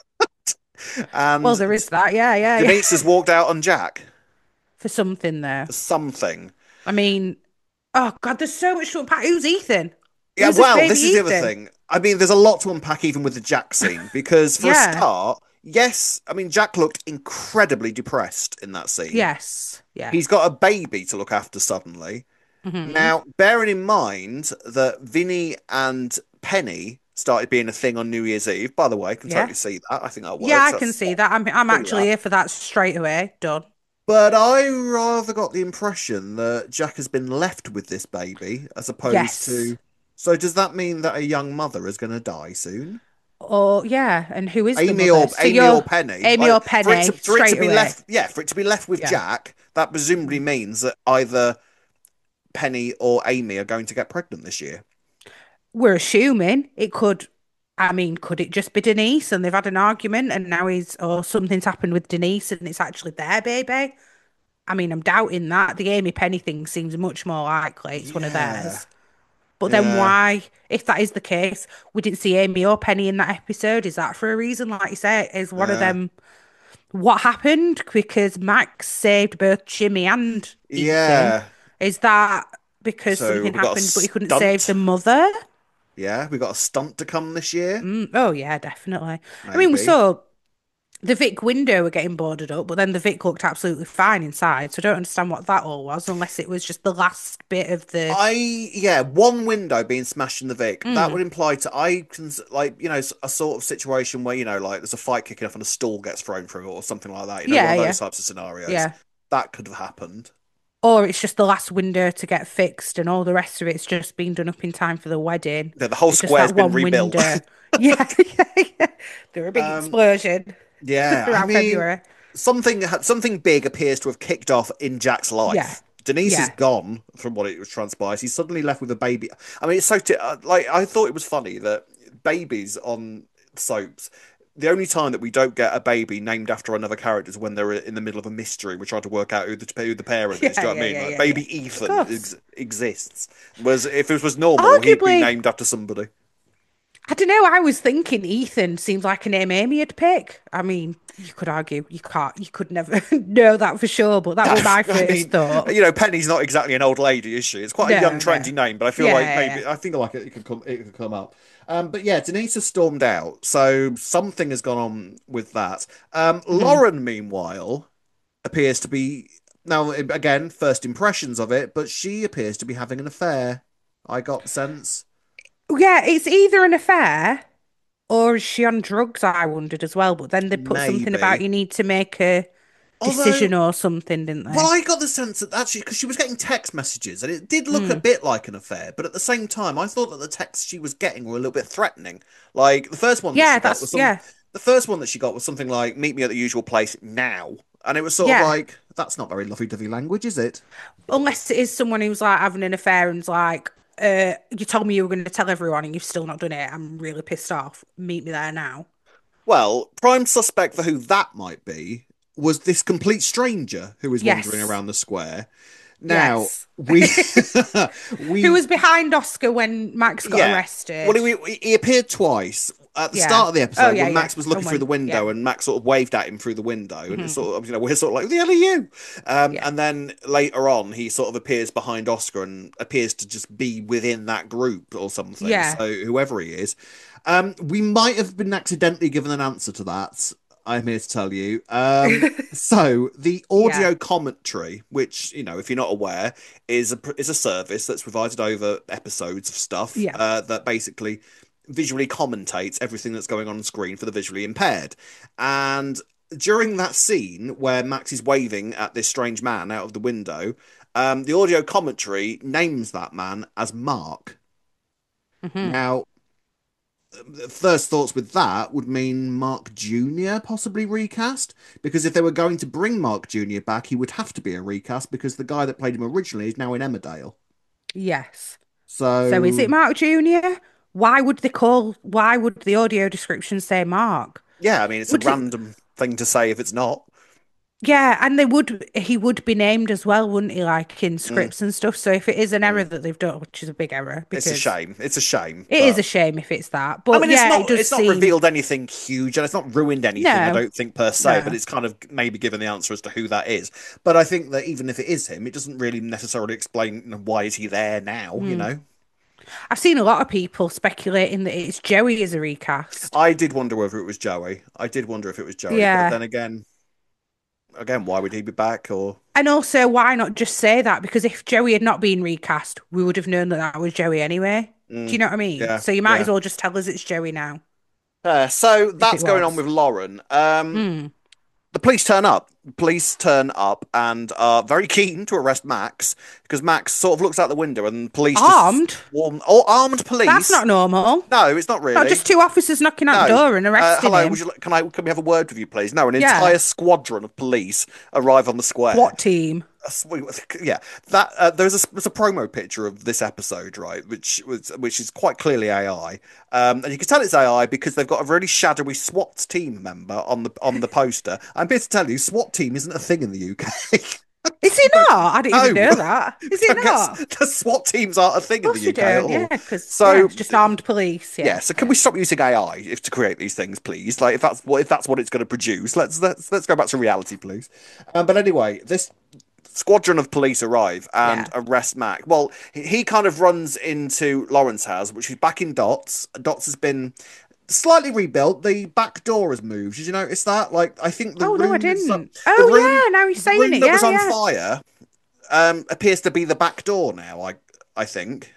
Well, and there is that. Yeah, yeah, yeah. Denise has walked out on Jack For something there. for something. I mean, oh God, there's so much to unpack. Who's Ethan? Yeah, Who's this well, baby this is the other Ethan? thing. I mean, there's a lot to unpack even with the Jack scene because, for a Yeah. start, yes, I mean, Jack looked incredibly depressed in that scene. Yes. Yeah. He's got a baby to look after suddenly. Hmm. Now, bearing in mind that Vinny and Penny started being a thing on New Year's Eve, by the way, I can Yeah. totally see that. I think that Yeah, works. I can That's see that. I'm do actually that. here for that straight away. Done. But I rather got the impression that Jack has been left with this baby as opposed Yes. to. So, does that mean that a young mother is going to die soon? Oh, yeah. And who is the Amy mother? or So Amy or you're Penny. Amy or Like Penny for it to straight be away. left, yeah, for it to be left with Yeah. Jack, that presumably means that either Penny or Amy are going to get pregnant this year. We're assuming it could. I mean, could it just be Denise and they've had an argument and now or something's happened with Denise and it's actually their baby? I mean, I'm doubting that. The Amy Penny thing seems much more likely. It's one of Yeah, theirs. But then yeah, why, if that is the case, we didn't see Amy or Penny in that episode? Is that for a reason? Like you say, is one of yeah, them what happened? Because Max saved both Jimmy and Ethan. yeah. Is that because So something we got a happened but he couldn't save stunt. the mother? Yeah, we got a stunt to come this year, Oh yeah, definitely. I mean, we maybe. saw the Vic window were getting boarded up, but then the Vic looked absolutely fine inside. So I don't understand what that all was, unless it was just the last bit of the. Yeah, one window being smashed in the Vic. That Mm, would imply to like a sort of situation where like there's a fight kicking off and a stool gets thrown through or something like that. One yeah, of yeah, those types of scenarios. yeah. That could have happened. Or it's just the last window to get fixed, and all the rest of it's just been done up in time for the wedding. The whole It's just square's that been one rebuilt. window. Yeah, yeah, yeah. There were a big um, explosion yeah, I around mean, February. something big appears to have kicked off in Jack's Yeah, life. Denise is yeah. gone from what it was transpires. He's suddenly left with a baby. I mean, it's like I thought it was funny that babies on soaps. The only time that we don't get a baby named after another character is when they're in the middle of a mystery. We're trying to work out who the parent is. Yeah, Do you know what yeah, I mean? yeah, Like yeah, yeah. baby Of Ethan course. exists. Whereas if it was normal, he'd be Arguably, named after somebody. I don't know. I was thinking Ethan seems like a name Amy would pick. I mean, you could argue you could never know that for sure, but that was my I first mean, thought. Penny's not exactly an old lady, is she? It's quite a young, No, no. trendy name, but I feel Yeah, like yeah, maybe I think like it could come up. But yeah, Denise has stormed out, so something has gone on with that. yeah. Hmm. Lauren, meanwhile, appears to be now again first impressions of it, but she appears to be having an affair. I got the sense, Yeah, it's either an affair or is she on drugs? I wondered as well. But then they put something about maybe. you need to make a Although, decision or something, didn't well, they? I got the sense that actually, because she was getting text messages, and it did look a Mm. bit like an affair, but at the same time, I thought that the texts she was getting were a little bit threatening. Like the first one that Yeah, she got that's was yeah, the first one that she got was something like "Meet me at the usual place now," and it was sort of yeah. like that's not very lovey-dovey language, is it? Unless it is someone who's like having an affair and's like, you told me you were going to tell everyone and you've still not done it. I'm really pissed off. Meet me there now. Well, prime suspect for who that might be was this complete stranger who was wandering Yes, around the square. Now yes. we Who we was behind Oscar when Max got yeah. Well, arrested? he appeared twice at the Yeah. start of the Oh episode yeah, when yeah. Max was looking And through the when yeah. window and Max sort of waved at him through the window, and it's Hmm. sort of we're sort of like who the hell are you? Yeah. And then later on he sort of appears behind Oscar and appears to just be within that group or something. Yeah. So whoever he is, we might have been accidentally given an answer to that. I'm here to tell you. So the Yeah. audio commentary, which if you're not aware, is a service that's provided over episodes of stuff Yeah. that basically visually commentates everything that's going on screen for the visually impaired. And during that scene where Max is waving at this strange man out of the window, the audio commentary names that man as Mark. Hmm. Now, first thoughts with that would mean Mark Jr. possibly recast, because if they were going to bring Mark Jr. back, he would have to be a recast because the guy that played him originally is now in Emmerdale. Yes. So is it So Mark Jr.? Why would the audio description say Mark? yeah, I mean it's a Would it, random thing to say if it's not. yeah, and he would be named as well, wouldn't he, like in Mm, scripts and stuff. So if it is an error mm. that they've done, which is a big error It's a because shame. It's a shame, it is but a shame if it's that. I But mean, it's yeah, it not does it's not seem revealed anything huge, and it's not ruined anything. I no, don't think per se, but no. it's kind of maybe given the answer as to who that is. But I think that even if it is him, it doesn't really necessarily explain why is he there now. Hmm. I've seen a lot of people speculating that it's Joey as a recast. I did wonder whether it was Joey. I did wonder if it was Joey, but Yeah. then again, why would he be back? Or And also, why not just say that? Because if Joey had not been recast, we would have known that that was Joey anyway. Do you mm, know what I mean? yeah, So you might as yeah. well just tell us it's Joey now, So if it that's going on was. with Lauren. Hmm. The police turn up. Police turn up and are very keen to arrest Max because Max sort of looks out the window and police just Armed? swarm. Oh, armed That's police? not normal. No, it's not Not really. just two officers knocking at the No. door and arresting Hello, him. can we have a word with you, please? No, an Yeah. entire squadron of police arrive on the square. SWAT team. Yeah, that there's a promo picture of this episode, right, which is quite clearly AI, and you can tell it's AI because they've got a really shadowy SWAT team member on the poster. I'm here to tell you, SWAT team isn't a thing in the UK. Is it not? I didn't even No, know that. Is it not? Of the SWAT teams aren't a thing in course the they UK at don't. all. Yeah, because So it's just armed police. yeah, Yeah. so can we stop using AI to create these things, please? Like, if that's what it's going to produce, let's go back to reality, please. But anyway, this squadron of police arrive and Yeah. arrest Mac. Well, he kind of runs into Lauren's house, which is back in Dots. Dots has been slightly rebuilt. The back door has moved. Did you notice that? Like, I think Oh no, I didn't. the Oh room yeah, now he's the saying room it. that Yeah, was on yeah. fire appears to be the back door now. I think.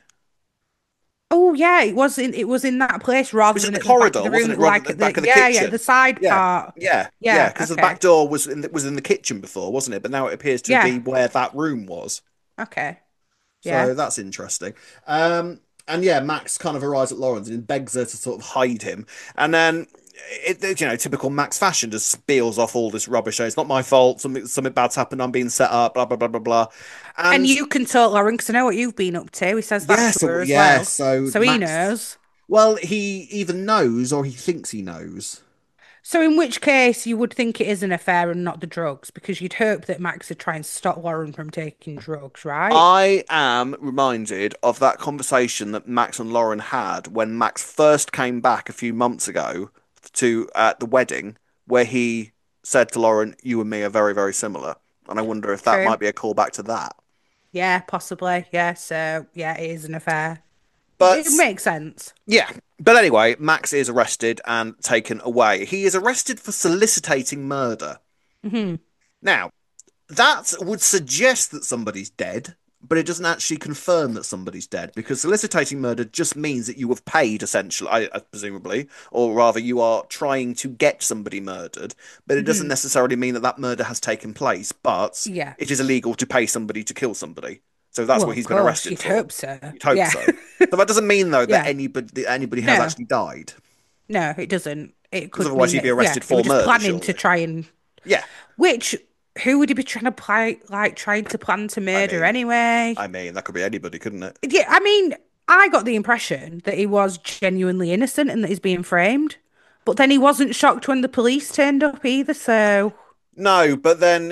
Oh yeah, it was in that place It rather was in than the at the back of corridor, the wasn't room, it? Rather like than at the back the of the yeah, kitchen. the side Yeah, part. yeah. Yeah, Because the back okay. door was in the kitchen before, wasn't it? But now it appears to Yeah, be where that room was. okay. Yeah. So that's interesting. And yeah, Max kind of arrives at Lawrence and begs her to sort of hide him, and then typical Max fashion, just spills off all this rubbish. "Oh, it's not my fault. Something bad's happened. I'm being set up. Blah blah blah blah blah." And And you can talk, Lauren, because I know what you've been up to. He says that yeah, to her as yeah, well. so So he Max. knows. Well, he either knows or he thinks he knows. So in which case you would think it is an affair and not the drugs, because you'd hope that Max would try and stop Lauren from taking drugs, right? I am reminded of that conversation that Max and Lauren had when Max first came back a few months ago to at the wedding, where he said to Lauren, "You and me are very, very similar." And I wonder if that True. might be a callback to that. Yeah, possibly. Yeah, so yeah, it is an affair. It But makes sense. yeah, but anyway, Max is arrested and taken away. He is arrested for soliciting murder. Hmm. Now, that would suggest that somebody's dead. but it doesn't actually confirm that somebody's dead because solicitation murder just means that you have paid, essentially, presumably, or rather, you are trying to get somebody murdered, but it doesn't Mhm. necessarily mean that that murder has taken place, but Yeah. it is illegal to pay somebody to kill somebody. So that's Well, what of he's been course, arrested you'd for. hope so. You'd hope Yeah. so. So that doesn't mean, though, that Yeah. anybody has No, actually died, no, it doesn't. It because could otherwise mean he'd be that, yeah, arrested they were for just murder, planning to surely. try and, Yeah, which, who would he be trying to play, like, trying to plan to I murder mean, anyway? that could be anybody, couldn't it? Yeah, I mean, I got the impression that he was genuinely innocent and that he's being framed. But then he wasn't shocked when the police turned up either, so No, but then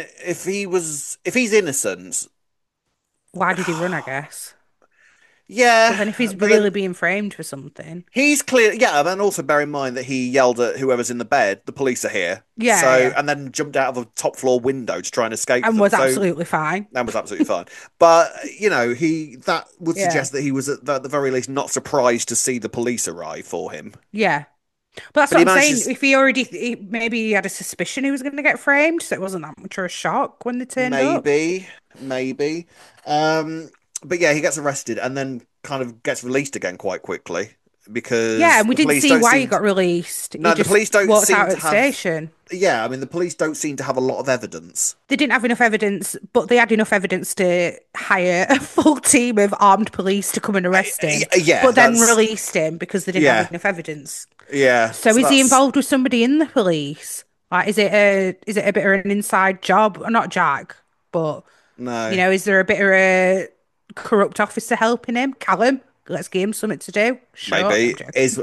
if he's innocent, why did he run, I guess? But yeah, then if he's but really then being framed for something. he's clear. Yeah, and also bear in mind that he yelled at whoever's in the bed, "The police are here!" Yeah, So, yeah. and then jumped out of a top floor window to try and escape And them. was So absolutely fine. that was absolutely fine. But he that would Yeah. suggest that he was at the very least not surprised to see the police arrive for him. Yeah. But that's But what he I'm saying. manages. If maybe he had a suspicion he was going to get framed, so it wasn't that much of a shock when they turned up. Maybe, maybe. Um, but yeah, he gets arrested and then kind of gets released again quite quickly Yeah, because and we the didn't police see don't why he seem. got released. He No, the just police don't walked seem out to at the have. station. Yeah, I mean, the police don't seem to have a lot of evidence. They didn't have enough evidence, but they had enough evidence to hire a full team of armed police to come and arrest him, Yeah, but then that's released him because they didn't have yeah, enough evidence. yeah. So So is he that's involved with somebody in the police? Like, is it a bit of an inside job? Not Jack, but no, is there a bit of a corrupt officer helping him? Callum, let's give him something to do. Sure, I'm maybe joking.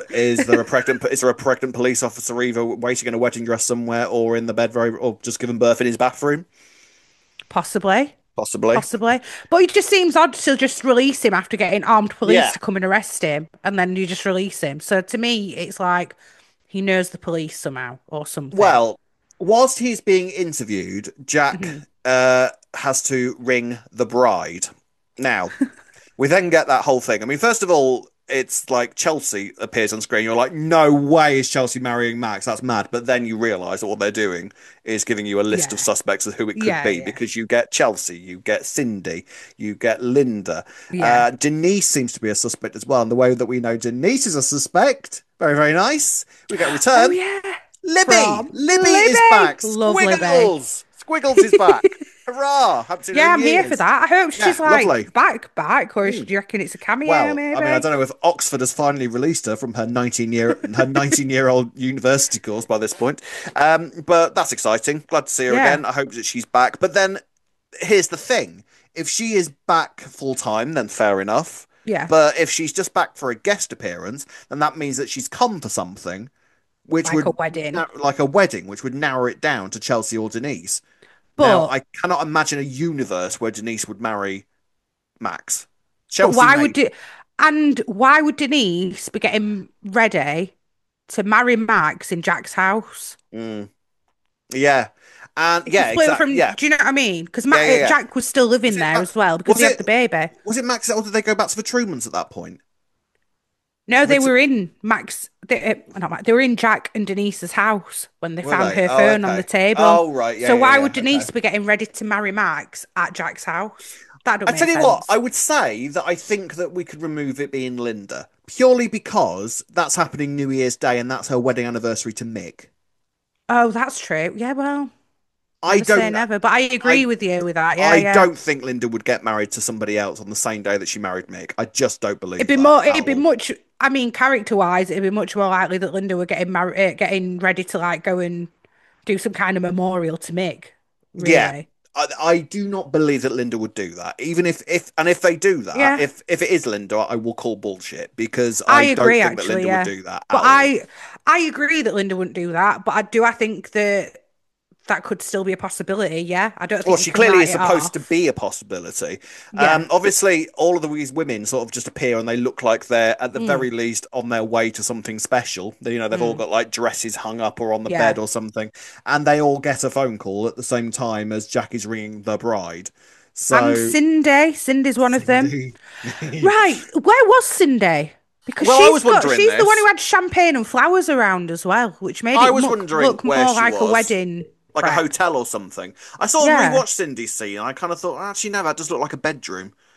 is there a pregnant police officer either waiting in a wedding dress somewhere or in the bed very or just giving birth in his bathroom? Possibly. Possibly. Possibly. But it just seems odd to just release him after getting armed police Yeah. to come and arrest him, and then you just release him. So to me, it's like he knows the police somehow or something. Well, whilst he's being interviewed, Jack Mhm. has to ring the bride. Now, we then get that whole thing. I mean, first of all, it's like Chelsea appears on screen. You're like, no way is Chelsea marrying Max. That's mad. But then you realise that what they're doing is giving you a list of Yeah. suspects of who it could Yeah, be yeah. because you get Chelsea, you get Cindy, you get Linda. Yeah. Denise seems to be a suspect as well. And the way that we know Denise is a suspect, very, very nice. We get a Oh return. yeah. Libby! From Libby is Libby. back! Love Libby. Squiggles! Squiggles is back! Hurrah! Haven't seen her Yeah, in I'm here for years. that. I hope Yeah, she's lovely. like back, or Hmm. do you reckon it's a cameo, Well, I mean, I maybe? don't know if Oxford has finally released her from her 19-year-old university course by this point. But that's exciting. Glad to see her Yeah. again. I hope that she's back. But then here's the thing. If she is back full time, then fair enough. Yeah. But if she's just back for a guest appearance, then that means that she's come for something which Like a would wedding. like a wedding, which would narrow it down to Chelsea or Denise. Now, But I cannot imagine a universe where Denise would marry Max. but Chelsea, maybe. why would Denise be getting ready to marry Max in Jack's house? Mm, yeah, and If you yeah, split them exactly. from, Yeah, do you know what I mean? Because yeah, yeah, yeah. Jack was still living Was it there Ma- as well because was he had it the baby. was it Max, or did they go back to the Trumans at that point? No, they Rit- were in Max. Not Max. They were in Jack and Denise's house when they Were found they? her Oh, phone on the okay. table. Oh, right. Yeah, So yeah, why yeah. would Okay. Denise be getting ready to marry Max at Jack's house? That don't I make tell you what, I sense. would say that I think that we could remove it being Linda purely because that's happening New Year's Day and that's her wedding anniversary to Mick. Oh, that's true. Yeah, well, I never say don't. never, but I agree I with you with that. Yeah, I yeah. don't think Linda would get married to somebody else on the same day that she married Mick. I just don't believe It'd be that more. at It'd be all. much. I mean, character-wise, it'd be much more likely that Linda were getting married, getting ready to like go and do some kind of memorial to Mick. Yeah, Really? I do not believe that Linda would do that. Even if they do that, Yeah, if it is Linda, I will call bullshit because I I don't agree. think that Actually, Linda would yeah, do that but at all. I agree that Linda wouldn't do that. But I think that that could still be a possibility. Yeah, I don't Well, think you she can clearly write is it supposed to off. be a possibility. Yeah. Obviously, all of these women sort of just appear and they look like they're at the Mm, very least on their way to something special. They've all mm, got like dresses hung up or on the yeah. bed or something, and they all get a phone call at the same time as Jack is ringing the bride. And So, Cindy. Cindy's one of them. Cindy. Right. Where was Cindy? Because Well, I was wondering she's the one who this. had champagne and flowers around as well, which made I it was wondering look where more she like a was, wedding like a prep. hotel or something. I sort of Yeah. rewatched Cindy's scene, and I kind of thought, actually, no, that does look like a bedroom.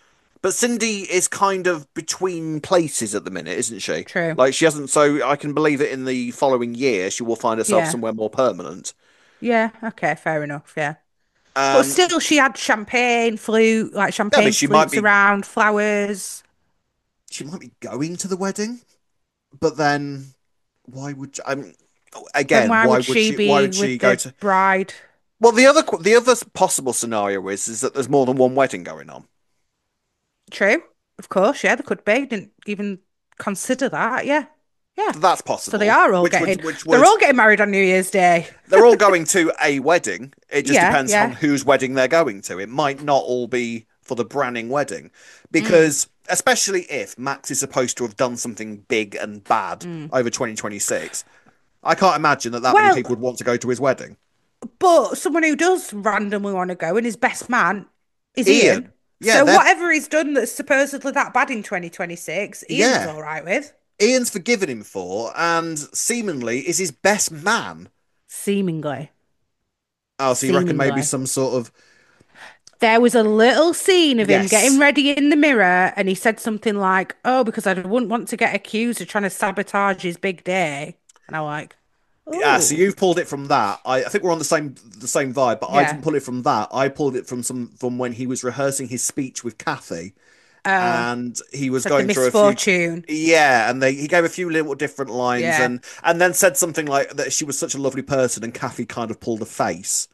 But Cindy is kind of between places at the minute, isn't she? True. Like she hasn't. So I can believe that in the following year she will find herself Yeah. somewhere more permanent. Yeah. Okay. Fair enough. Yeah. But Um, still, she had champagne, flute, like I mean, champagne flutes around, flowers. she might be going to the wedding, but then why would I mean, Then again? why would she Why be would she with go the to? bride? Well, the other possible scenario is that there's more than one wedding going on. True. Of course. Yeah, there could be. Didn't even consider that. Yeah. Yeah. That's So they possible. are all getting, Which they're would all getting married on New Year's Day. they're all going to a wedding. It just Yeah. depends on Yeah. whose wedding they're going to. It might not all be for the Branning wedding, Mm, because especially if Max is supposed to have done something big and bad mm. over 2026, I can't imagine that many Well, people would want to go to his wedding. but someone who does randomly want to go and his best man is Ian. Ian, yeah, So they're whatever he's done that's supposedly that bad in 2026, Ian's yeah. all right with. Ian's forgiven him for, and seemingly is his best man. Seemingly. Oh, so you reckon maybe Seemingly. some sort of There was a little scene of him getting yes. ready in the mirror, and he said something like, "Oh, because I wouldn't want to get accused of trying to sabotage his big day." And I'm like, Yeah, so "Oh, you've pulled it from that. I think we're on the same vibe, but I yeah." didn't pull it from that. I pulled it from from when he was rehearsing his speech with Kathy, Oh, and he was said the going through a few. misfortune. Yeah, and he gave a few little different lines, Yeah, and then said something like that she was such a lovely person, and Kathy kind of pulled a face.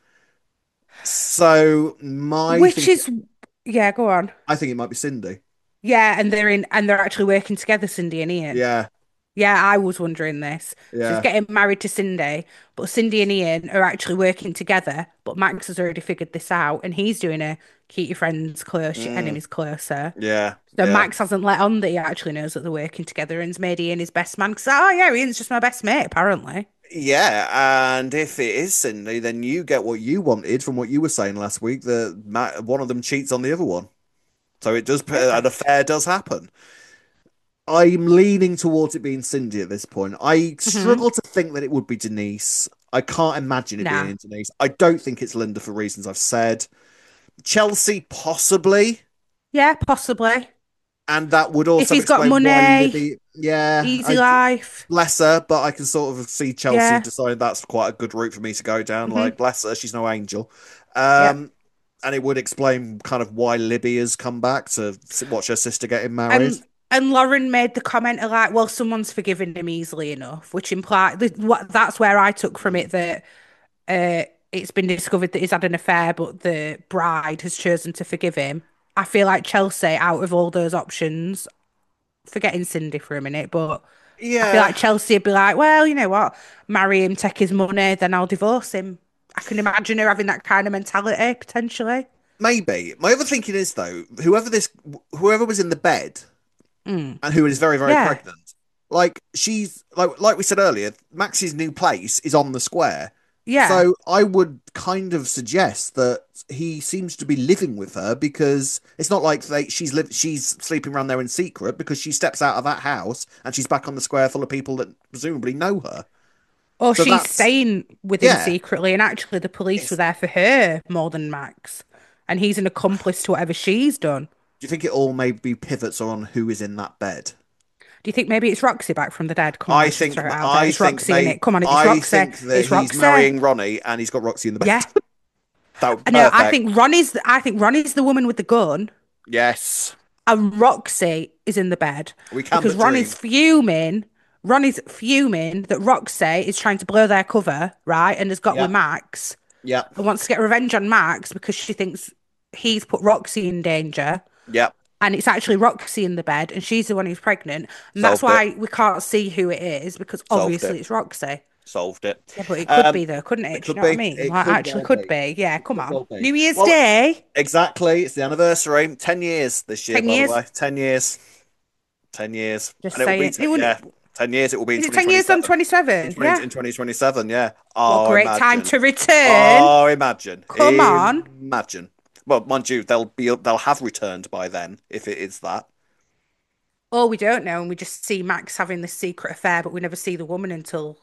So which is, yeah. Go on. I think it might be Cindy. Yeah, and they're actually working together, Cindy and Ian. Yeah, Yeah, I was wondering this. So he's yeah. getting married to Cindy, but Cindy and Ian are actually working together. But Max has already figured this out, and he's doing a keep your friends close, your Mm, enemies closer. yeah, So yeah. Max hasn't let on that he actually knows that they're working together and's made Ian his best man. Because, oh, yeah, Ian's just my best mate, apparently. Yeah, and if it is Cindy, then you get what you wanted from what you were saying last week, that one of them cheats on the other one. So it does, Yeah. an affair does happen. I'm leaning towards it being Cindy at this point. I Hmm. struggle to think that it would be Denise. I can't imagine it Nah. being Denise. I don't think it's Linda for reasons I've said. Chelsea, possibly. Yeah, possibly. And that would If also he's got explain why money, Libby, yeah, easy life. bless her, but I can sort of see Chelsea Yeah. deciding that's quite a good route for me to go down. Like, Hmm. bless her, she's no angel. Yeah. Um, and it would explain kind of why Libby has come back to watch her sister getting married. And Lauren made the comment of like, well, someone's forgiven him easily enough, which implied that's where I took from it that it's been discovered that he's had an affair, but the bride has chosen to forgive him. I feel like Chelsea, out of all those options, forgetting Cindy for a minute, but I feel Yeah, like Chelsea would be like, well, you know what, marry him, take his money, then I'll divorce him. I can imagine her having that kind of mentality potentially. maybe. My other thinking is though, whoever was in the bed Mm. and who is very, very Yeah, pregnant, like she's like we said earlier, Max's new place is on the square. yeah. So I would kind of suggest that he seems to be living with her because it's not like she's sleeping around there in secret because she steps out of that house and she's back on the square full of people that presumably know her. Or So she's that's staying with him yeah. secretly, and actually the police were It's, there for her more than Max. And he's an accomplice to whatever she's done. do you think it all maybe pivots on who is in that bed? Do you think maybe it's Roxy back from the dead? Come on, let's just throw it out there. It's Roxy in it. Come on, it's I Roxy. think that It's he's Roxy. marrying Ronnie and he's got Roxy in the bed. Yeah. That would I be know. perfect. I think Ronnie's the woman with the gun, Yes, and Roxy is in the bed we can because but dream. Ronnie's fuming. Ronnie's fuming that Roxy is trying to blow their cover, right? And has got with Yeah, Max yeah, and wants to get revenge on Max because she thinks he's put Roxy in danger. yeah. And it's actually Roxy in the bed, and she's the one who's pregnant. And that's Solved it. why we can't see who it is because Solved obviously it. it's Roxy. Solved it. Yeah, but it could Um, be though, couldn't it? it Do you could know what I be. mean? It Like, could actually well could be. be. Yeah, come Could on. well be. New Year's Well, Day, exactly. It's the anniversary. 10 years this year, 10 by the years. way. 10 years. 10 years. Just And it will be, saying. It wouldn't, yeah, 10 years. It will be in is it 10 years on 2027. 27? Yeah. In 2027, yeah. What a Oh, great time imagine. to return. Oh, imagine. Come on. Imagine. Well, mind you, they'll have returned by then if it is that. Oh, we don't know. And we just see Max having this secret affair, but we never see the woman until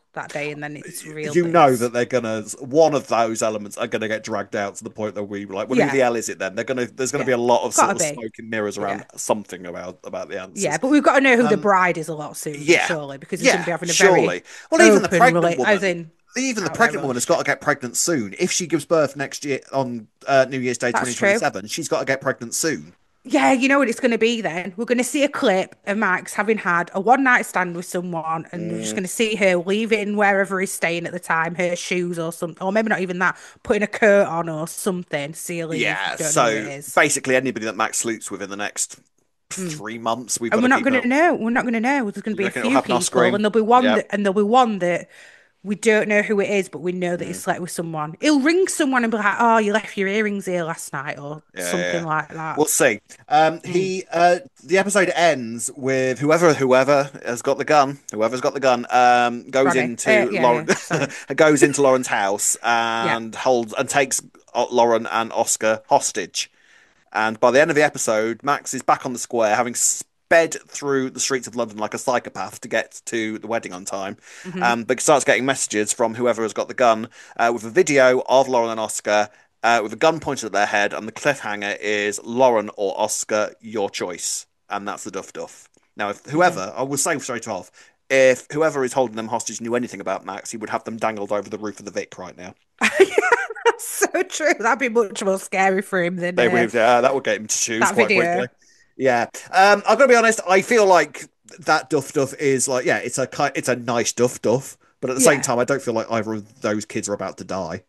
that day, and then it's revealed You that know it's that they're gonna one of those elements are gonna get dragged out to the point that we like, well, who the yeah, hell is it then? There's gonna be yeah, a lot of sort gotta of be smoke and mirrors around yeah. something about the Yeah, answers. but we've got to know who the Um, bride is a lot sooner, yeah, surely, because he's going to yeah, be having a very surely. Well, open as in even the out there pregnant woman has got to relationship. get pregnant soon. If she gives birth next year on New Year's Day That's true. 2027, she's got to get pregnant soon. Yeah, you know what it's going to be then? We're going to see a clip of Max having had a one night stand with someone, and we're just Mm, going to see her leaving wherever he's staying at the time, her shoes or something, or maybe not even that, putting a coat on or something, see her leave. yeah, Don't know who it so is. basically anybody that Max sleeps with in the next Mm. 3 months, we've got And to we're not keep going it. to know. We're not going to know. There's going to You be a reckon it'll few happen off people, screen? and Yeah. there'll be one that we don't know who it is, but we know that he Mm. slept with someone. He'll ring someone and be like, "Oh, you left your earrings here last night," or Yeah, something yeah. like that. We'll see. Mm. The episode ends with whoever has got the gun, whoever's got the gun, goes Ronnie. into Yeah, Lauren, yeah. Sorry. goes into Lauren's house Yeah. and holds and takes Lauren and Oscar hostage. And by the end of the episode, Max is back on the square, having sped through the streets of London like a psychopath to get to the wedding on time. Hmm. But starts getting messages from whoever has got the gun with a video of Lauren and Oscar with a gun pointed at their head, and the cliffhanger is Lauren or Oscar, your choice, and that's the duff duff. Now, if Hmm. whoever, I will say straight off, if whoever is holding them hostage knew anything about Max, he would have them dangled over the roof of the Vic right now. That's so true. That'd be much more scary for him than They would, that would get him to choose that quite video. quickly. Yeah, I've got to be honest. I feel like that duff duff is like, yeah, it's a nice duff duff, but at the same Yeah. time, I don't feel like either of those kids are about to die.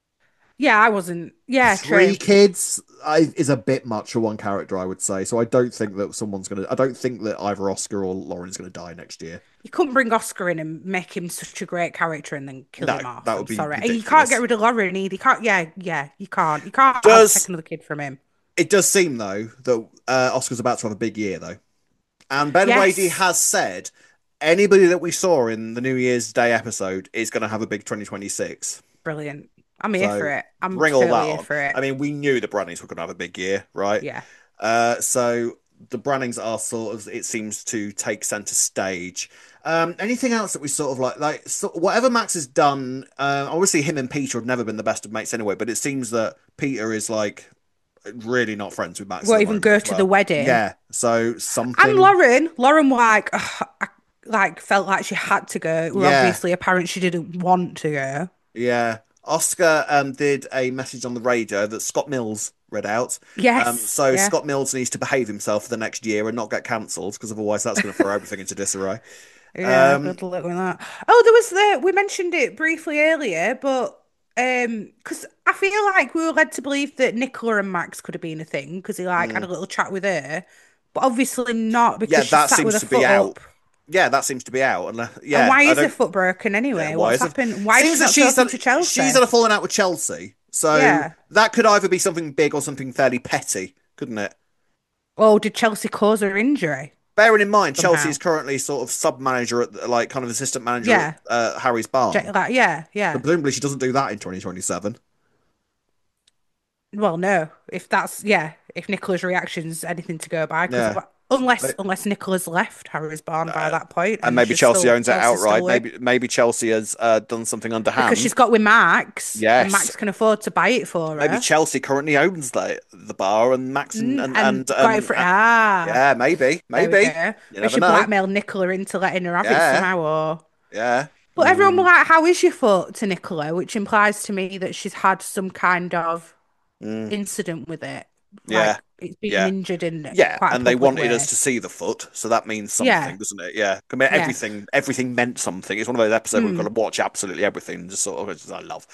Yeah, I wasn't. Yeah, Three true. kids is a bit much for one character, I would say. So I don't think that someone's gonna. I don't think that either Oscar or Lauren's gonna die next year. You couldn't bring Oscar in and make him such a great character and then kill No, him off. that I'm would be sorry. And you can't get ridiculous. rid of Lauren either. You can't. Yeah, yeah. You can't. You can't take Does another kid from him. it does seem though that Oscar's about to have a big year though, and Ben Wadey Yes. has said anybody that we saw in the New Year's Day episode is going to have a big 2026. Brilliant. I'm here for So it. I'm bring all that totally here on. for it. I mean, we knew the Brannings were going to have a big year, right? Yeah. So the Brannings are sort of, it seems to take center stage. Anything else that we sort of whatever Max has done, obviously him and Peter have never been the best of mates anyway, but it seems that Peter is like really not friends with Max at Won't the even moment go as to the well. wedding. Yeah, so And something, Lauren, like, like felt like she had to go. It was yeah, obviously apparent she didn't want to go. yeah. Oscar did a message on the radio that Scott Mills read out. Yes. So Yeah. Scott Mills needs to behave himself for the next year and not get cancelled because otherwise that's going to throw everything into disarray. Yeah. Um, Good luck with that. Oh, there was we mentioned it briefly earlier, but because I feel like we were led to believe that Nicola and Max could have been a thing because he like had mm, a little chat with her, but obviously not yeah, because she that sat with seems her to be foot out. up. Yeah, that seems to be out. And And yeah, why I is her don't. foot broken Yeah, anyway? why What's is it? happened? Why is Seems she that not talking to Chelsea? she's had a falling out with Chelsea. So Yeah. that could either be something big or something fairly petty, couldn't it? Oh, did Chelsea cause her injury Bearing in mind, Chelsea is somehow? currently sort of sub manager at like kind of assistant manager at Yeah. Harry's barn. Like, yeah, So yeah. presumably she doesn't do that in 2027. Well, no. If that's yeah, if Nicola's reaction's anything to go by, because Yeah. unless Nicola's left Harry's barn by that point, And and maybe she's Chelsea still owns it Chelsea's still outright. with Maybe Chelsea has done something because underhand. she's got with Max, and Yes. Max can afford to buy it for Maybe her. Chelsea currently owns the bar, and Max And got it for yeah, there we maybe. go. You Or never she know. blackmailed Nicola into letting her have it Yeah, somehow, or yeah. but everyone was Mm, like, "How is your foot?" to Nicola, which implies to me that she's had some kind of mm, incident with it, yeah, like it's been yeah. injured in Yeah, quite a and they public wanted us way. to see the foot, so that means Yeah, something, doesn't it? Yeah, I mean, yeah. everything meant something. It's one of those episodes where we've got Mm. to watch absolutely everything, just sort of, which I love.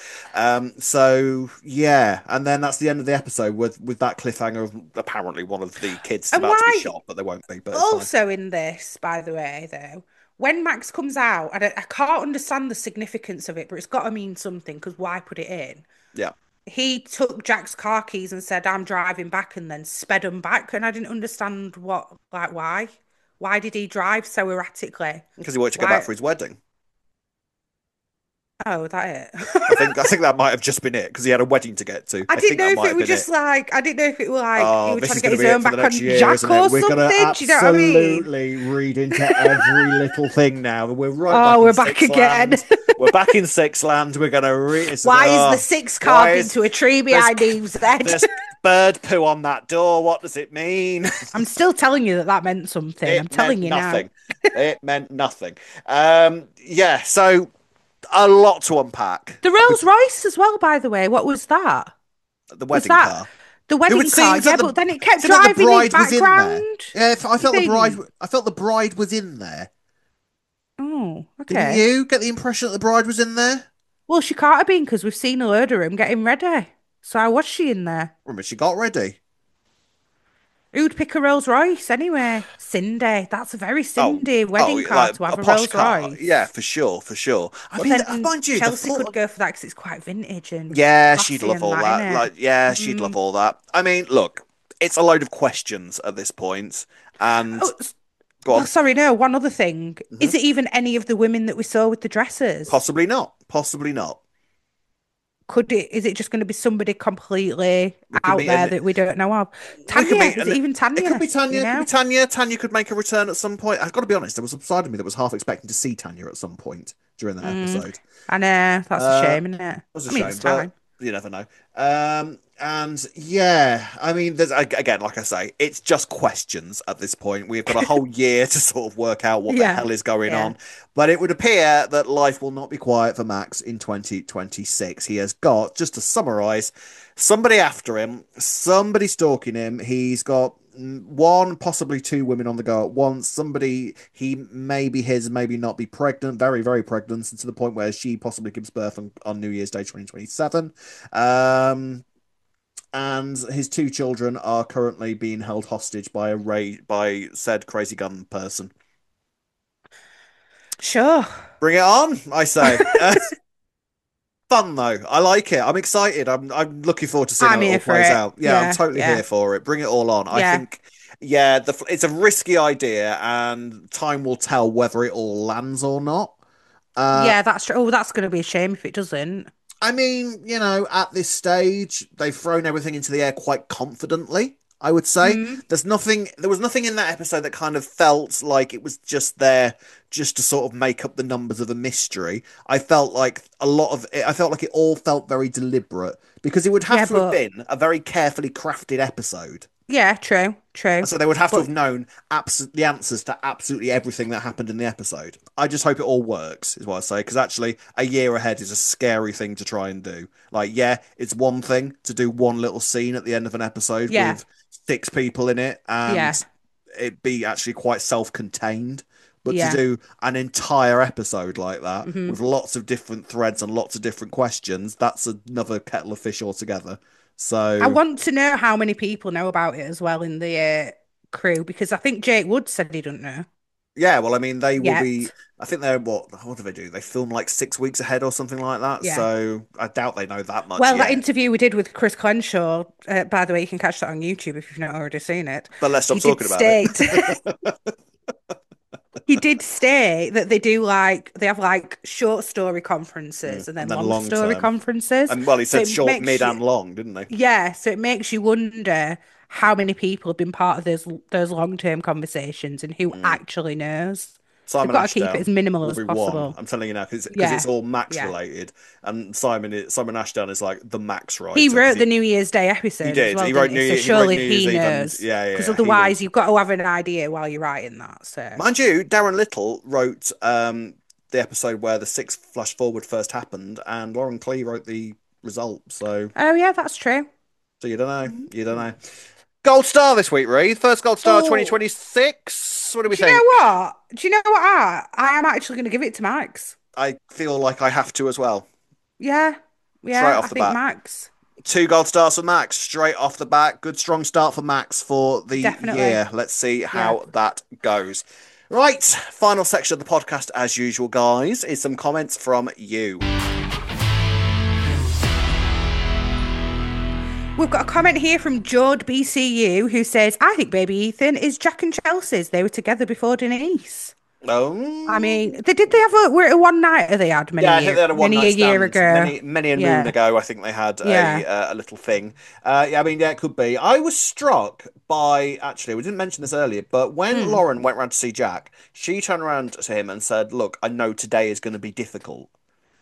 So yeah, and then that's the end of the episode with that cliffhanger of apparently one of the kids is And about to be why shot, but they won't be. But it's fine. also in this, by the way, though, when Max comes out, I can't understand the significance of it, but it's got to mean something because why put it in? Yeah, He took Jack's car keys and said, "I'm driving back," and then sped them back, and I didn't understand like, why? Why did he drive so erratically? because he wanted to go back Why? for his wedding. Oh, that it. I think that might have just been it because he had a wedding to get to. I I didn't think know that if might it have was been just it. like I didn't know if it were like he Oh, was this trying is to get going to his be it own for the back next on year, Jack isn't it? or We're going to something. Do you know what I mean? absolutely read into every little thing now. We're right Oh, back in we're back Six again. Land. We're back in Six Land. We're going to read. Why is the Oh, six why carved is into a tree there's behind Eve's head? there's bird poo on that door? What does it mean? I'm still telling you that that meant something. I'm It meant telling you now. nothing. It meant nothing. Yeah. So a lot to unpack. The Rolls Royce as well, by the way. What was that? The Was wedding that car. the It would wedding car? seem that Yeah, the but then it kept seemed that the driving in bride was in there. background. Yeah, I You felt the bride. think? I felt the bride was in there. Oh, Didn't okay. you get the impression that the bride was in there? Well, she can't have been because we've seen a load of them getting ready. So how was she in there? Remember, she got ready. Who'd pick a Rolls Royce anyway? Cindy. That's a very Oh, Cindy oh, wedding car like to a have a posh Rolls car. Yeah, Royce. for sure, for sure. I But mean, then mind you, the Chelsea could thought. go for that because it's quite vintage and Yeah, she'd classy love and all that, that. innit? Like, yeah, she'd love Mm. all that. I mean, look, it's a load of questions at this point, and Oh, go well, on. sorry, no. One other thing. Hmm. Is it even any of the women that we saw with the dresses? Possibly not. Possibly not. Could it? Is it just going to be somebody completely It could out be, there and that we don't know of? we could Tanya? be, Is it and even it could Tanya? be Do you Tanya. It could be know? Tanya. Tanya could make a return at some point. I've got to be honest. There was a side of me that was half expecting to see Tanya at some point during that Mm, episode. I know. That's a Uh, shame, isn't it? was a I mean, it's shame, but time. you never know. And yeah, I mean, there's again, like I say, it's just questions at this point. We've got a whole year to sort of work out what the Yeah. hell is going Yeah. on. But it would appear that life will not be quiet for Max in 2026. He has got, just to summarize, somebody after him, somebody stalking him. He's got one, possibly two women on the go at once. Somebody he maybe his, maybe not be pregnant, very, very pregnant, and to the point where she possibly gives birth on New Year's Day 2027. Um, and his two children are currently being held hostage by by said crazy gun person. Sure. Bring it on, I say. Fun though, I like it. I'm excited. I'm looking forward to seeing I'm how it all here for plays it. out. Yeah, I'm Yeah. totally Yeah. here for it. Bring it all on. I Yeah. think, yeah, it's a risky idea, and time will tell whether it all lands or not. Uh, Yeah, that's true. Oh, that's going to be a shame if it doesn't. I mean, at this stage, they've thrown everything into the air quite confidently, I would say. Mm. There was nothing in that episode that kind of felt like it was just there just to sort of make up the numbers of a mystery. I felt like I felt like it all felt very deliberate because it would have Yeah, to have but been a very carefully crafted episode. yeah, true. True. So they would have to But have known the answers to absolutely everything that happened in the episode. I just hope it all works, is what I say, because actually a year ahead is a scary thing to try and do. Like, yeah, it's one thing to do one little scene at the end of an episode yeah. with six people in it Yeah. and it be actually quite self-contained. But to Yeah. do an entire episode like that Hmm. with lots of different threads and lots of different questions, that's another kettle of fish altogether. I So want to know how many people know about it as well in the crew because I think Jake Wood said he don't know yeah, well, I mean, they will be. yet. I think they're what do they do? They film like 6 weeks ahead or something like that. Yeah. So I doubt they know that much Well, that yet. interview we did with Chris Crenshaw, by the way, you can catch that on YouTube if you've not already seen it. But let's He stop did talking about it. state he did state that they have like short story conferences and And then then long long story term. conferences. And well, he So said it short, makes mid, you, and long, didn't they? yeah, so it makes you wonder how many people have been part of those long term conversations and who Mm. actually knows. They've Simon got to keep it Ashdown as minimal will as be one. possible. I'm telling you now because Yeah, it's all Max yeah. related, and Simon Ashdown is like the Max He writer because wrote the New Year's Day he episode as did. well, didn't he? So He wrote surely New Year's he Eve, and knows. yeah, yeah, Because yeah, he will. otherwise, you've got to have an idea while you're writing that. So, Mind you, Darren Little wrote the episode where the six flash forward first happened, and Lauren Clee wrote the result. oh yeah, that's true. So you don't know. You don't know. Gold star this week, Ray. First gold star Oh, 2026. What do we do you know think? what? Do you know what? I am actually going to give it to Max. I feel like I have to as well. Yeah, Straight yeah, off I the think bat. Max. Two gold stars for Max, straight off the bat. Good strong start for Max for the Definitely. year. Let's see Yeah. how that goes. Right, final section of the podcast, as usual, guys, is some comments from you. We've got a comment here from Jord BCU who says, I think baby Ethan is Jack and Chelsea's. They were together before Denise. I Oh, mean, they have were it a one nighter they had yeah, I think they had a one many a night year stand ago. many a moon Yeah, ago. I think they had yeah. a little thing. Yeah, I mean, yeah, it could be. I was struck by actually, we didn't mention this earlier, but when Hmm. Lauren went round to see Jack, she turned around to him and said, "Look, I know today is going to be difficult."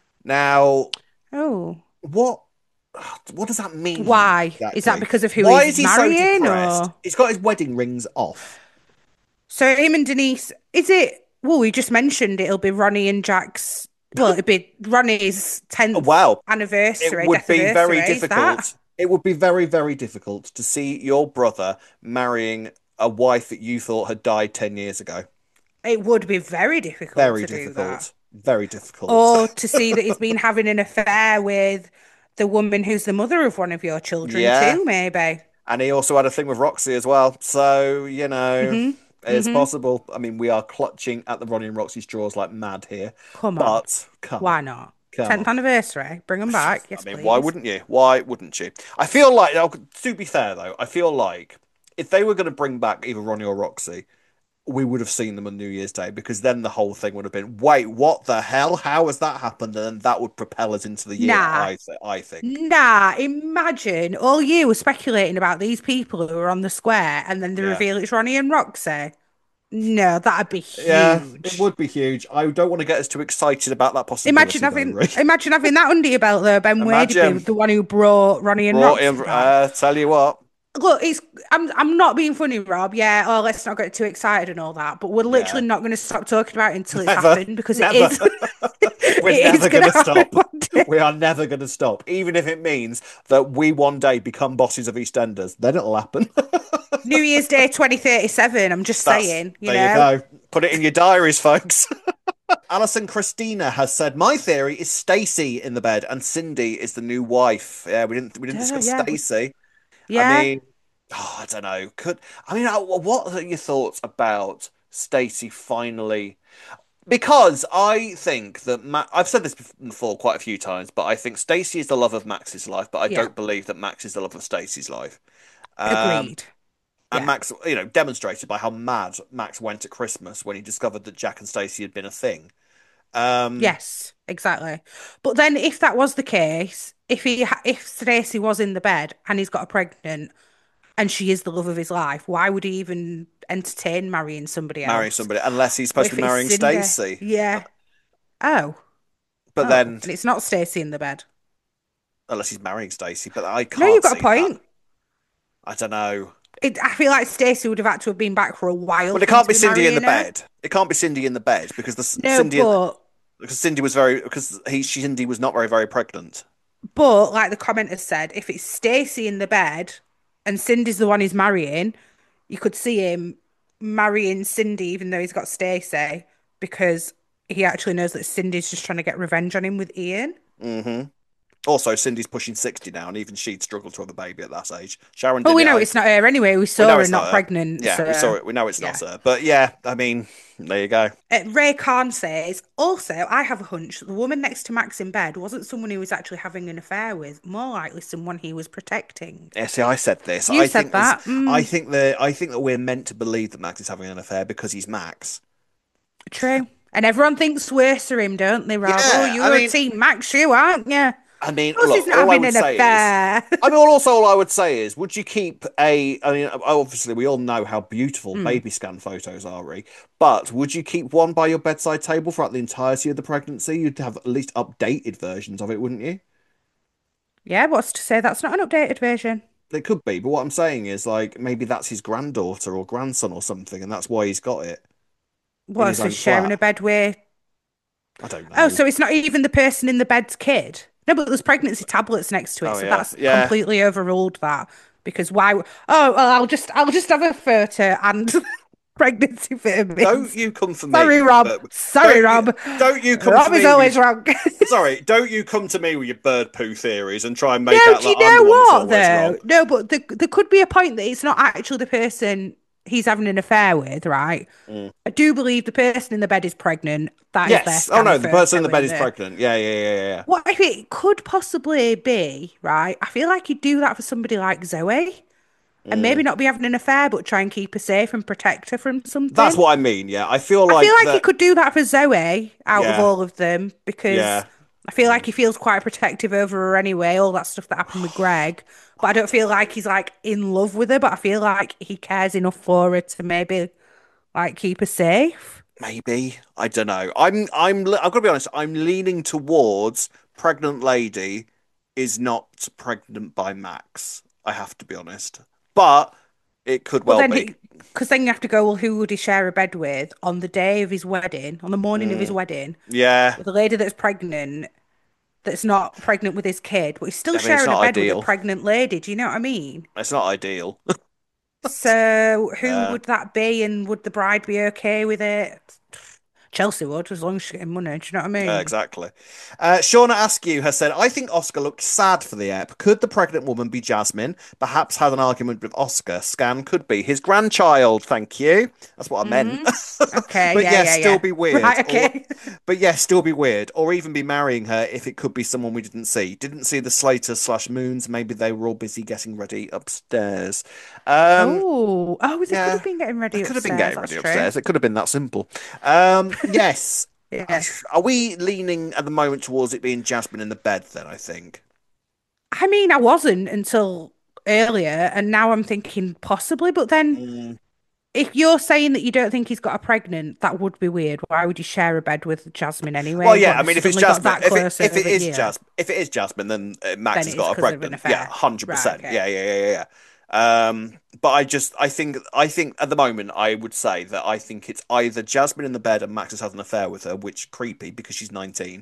Now, Oh, what what does that mean why? Is that exactly? because of who Why he's is he so marrying, depressed? or He's got his wedding rings off. so him and Denise? Is it? Well, we just mentioned it'll be Ronnie and Jack's. Well, it'll be Ronnie's 10th Wow, it anniversary, would death be very anniversary. Is that? difficult. It would be very, very difficult to see your brother marrying a wife that you thought had died 10 years ago. It would be very difficult Very to do that. difficult. Very difficult. Or to see that he's been having an affair with the woman who's the mother of one of your children Yeah. too, maybe. And he also had a thing with Roxy as well. So, Hmm. it's Hmm. possible. I mean, we are clutching at the Ronnie and Roxy straws like mad here. Come on. But come on. Why not? Come 10th on. anniversary. Bring them back. I Yes, mean, why please. wouldn't you? Why wouldn't you? I feel like, to be fair though, I feel like if they were going to bring back either Ronnie or Roxy, we would have seen them on New Year's Day because then the whole thing would have been, wait, what the hell? How has that happened? And then that would propel us into the year, Nah. I think. Nah. Imagine all you were speculating about these people who are on the square and then they Yeah. reveal it's Ronnie and Roxy. No, that'd be Yeah, it huge. would be huge. I don't want to get us too excited about that possibility, though, Ree. Imagine having that under your belt though. Ben Wade would be Imagine the one who brought Ronnie and brought Roxy in, back. tell you what. Look, it's I'm not being funny, Rob. Yeah, oh, let's not get too excited and all that. But we're Yeah, literally not going to stop talking about it until it's never, happened because it never. is. We're It is never going going to to happen stop. one day. We are never going to stop, even if it means that we one day become bosses of EastEnders. Then it'll happen. New Year's Day 2037. I'm just That's saying, you there you know. go. Put it in your diaries, folks. Alison Christina has said, "My theory is Stacey in the bed, and Cindy is the new wife." Yeah, we didn't Duh, discuss yeah, Stacey. I yeah. mean, oh, I don't know. What are your thoughts about Stacey finally? Because I think that I've said this before quite a few times, but I think Stacey is the love of Max's life, but I Yeah. don't believe that Max is the love of Stacey's life. Um, Agreed. and Yeah. Max, demonstrated by how mad Max went at Christmas when he discovered that Jack and Stacey had been a thing. Um, Yes, exactly. But then, if that was the case, if Stacey was in the bed and he's got a pregnant and she is the love of his life, why would he even entertain marrying somebody Marrying else? somebody, unless he's But supposed to if be it's marrying Cindy, Stacey. yeah. Oh, But oh, then, and it's not Stacey in the bed. unless he's marrying Stacey, but I No, you've can't got a see that. point. I don't know. I feel like Stacey would have had to have been back for a while Well, it for him can't to be be Cindy in the marrying her. bed. It can't be Cindy in the bed because No, Cindy was very because Cindy was not very pregnant. like the commenter said, if it's Stacey in the bed and Cindy's the one he's marrying, you could see him marrying Cindy even though he's got Stacey because he actually knows that Cindy's just trying to get revenge on him with Ian. Hmm. Also, Cindy's pushing 60 now, and even she'd struggle to have a baby at that age. Sharon Well, did we it. know it's not her anyway. We We saw know her it's not not her. pregnant, Yeah, we saw so it. We know it's not yeah. her. But yeah, I mean, there you go. Ray Khan says, also, I have a hunch that the woman next to Max in bed wasn't someone he was actually having an affair with, more likely someone he was protecting. Yeah, see, I said this. You said that. I think that we're meant to believe that Max is having an affair because he's Max. True. And everyone thinks worse of him, don't they, Rob? Oh, Yeah, I you're a mean, team Max, you aren't you? Of course he's look, not having an affair. all I would say is, would you keep I mean, obviously, we all know how beautiful Hmm. baby scan photos are, Ree, but would you keep one by your bedside table throughout the entirety of the pregnancy? You'd have at least updated versions of it, wouldn't you? Yeah, what's to say that's not an updated version? It could be, but what I'm saying is, like, maybe that's his granddaughter or grandson or something, and that's why he's got it in What, his so own sharing flat. a bed with? I don't Oh, know. so it's not even the person in the bed's kid. No, but there's pregnancy tablets next to it, Oh so yeah, that's yeah. completely overruled that. Because why? Oh, well, I'll just have a photo and pregnancy Don't vitamins. you come for me Sorry, with your Rob. bird. Sorry, Don't you? Rob. Don't you come for Rob is me with always your. wrong. Sorry, don't you come to me with your bird poo theories and try and make No, out do that you I'm the know one that's what always wrong. though? No, but there could be a point that it's not actually the person he's having an affair with, right? Mm. I do believe the person in the bed is pregnant. That is their Yes. Oh scan no, the person in photo the bed in is there. pregnant. Yeah, yeah, yeah, yeah. What if it could possibly be, right? I feel like you'd do that for somebody like Zoe. and maybe not be having an affair, but try and keep her safe and protect her from That's something. what I mean. Yeah, I feel I like feel like he that. could do that for Zoe out of Yeah, all of them because yeah. I feel like he feels quite protective over her anyway, all that stuff that happened with Greg. But I don't feel like he's like in love with her, but I feel like he cares enough for her to maybe like keep her safe. Maybe, I don't know. I've got to be honest. I'm leaning towards pregnant lady is not pregnant by Max. I have to be honest, but it could But well then be. because then you have to go, well, who would he share a bed with on the day of his wedding, on the morning of his Mm, wedding, yeah, with a lady that's pregnant, that's not pregnant with his kid, but he's still I mean it's sharing a not bed with a ideal. pregnant lady. Do you know what I mean? It's not ideal. So who Uh, would that be, and would the bride be okay with it? Chelsea would, as long as she's getting money. Do you know what I mean? Exactly. Shauna Askew has said, I think Oscar looked sad for the ep. Could the pregnant woman be Jasmine? Perhaps had an argument with Oscar. Scan could be his grandchild. Thank you. That's what I meant. Mm. Okay, But yeah, yes, yeah, still yeah. be weird. Right, okay. But yes, still be weird. Or even be marrying her if it could be someone we didn't see. Didn't see the Slaters slash Moons. Maybe they were all busy getting ready upstairs. Um, Oh, they could yeah, have been getting they ready could have been upstairs. getting That's ready true. upstairs. It could have been that simple. Yes. Yeah. Are we leaning at the moment towards it being Jasmine in the bed then, I think? I mean, I wasn't until earlier, and now I'm thinking possibly, but then Mm. if you're saying that you don't think he's got a pregnant, that would be weird. Why would you share a bed with Jasmine Well, anyway? yeah, What, I they mean, if it's suddenly got Jasmine, that close if it over is here? Jasmine, then Max Then has it is got a because of an pregnant. Yeah, affair. Right, 100%. okay. Yeah. But I think at the moment, I would say that I think it's either Jasmine in the bed and Max has had an affair with her, which creepy because she's 19,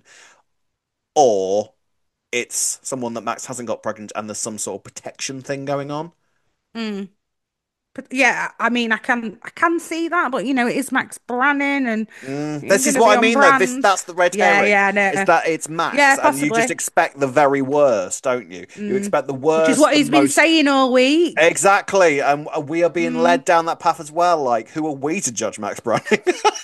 or it's someone that Max hasn't got pregnant and there's some sort of protection thing going on. Mm. But yeah, I mean, I can see that, but it is Max Brannan, and you're This is gonna what be I on mean, though. brand. That's the red Yeah, herring. yeah, Is no, that it's Max, yeah, and you just possibly. expect the very worst, don't you? You Mm. expect the Which is worst, what the he's been most. saying all week. Exactly, and we are being Mm. led down that path as well. Like, who are we to judge Max Browning?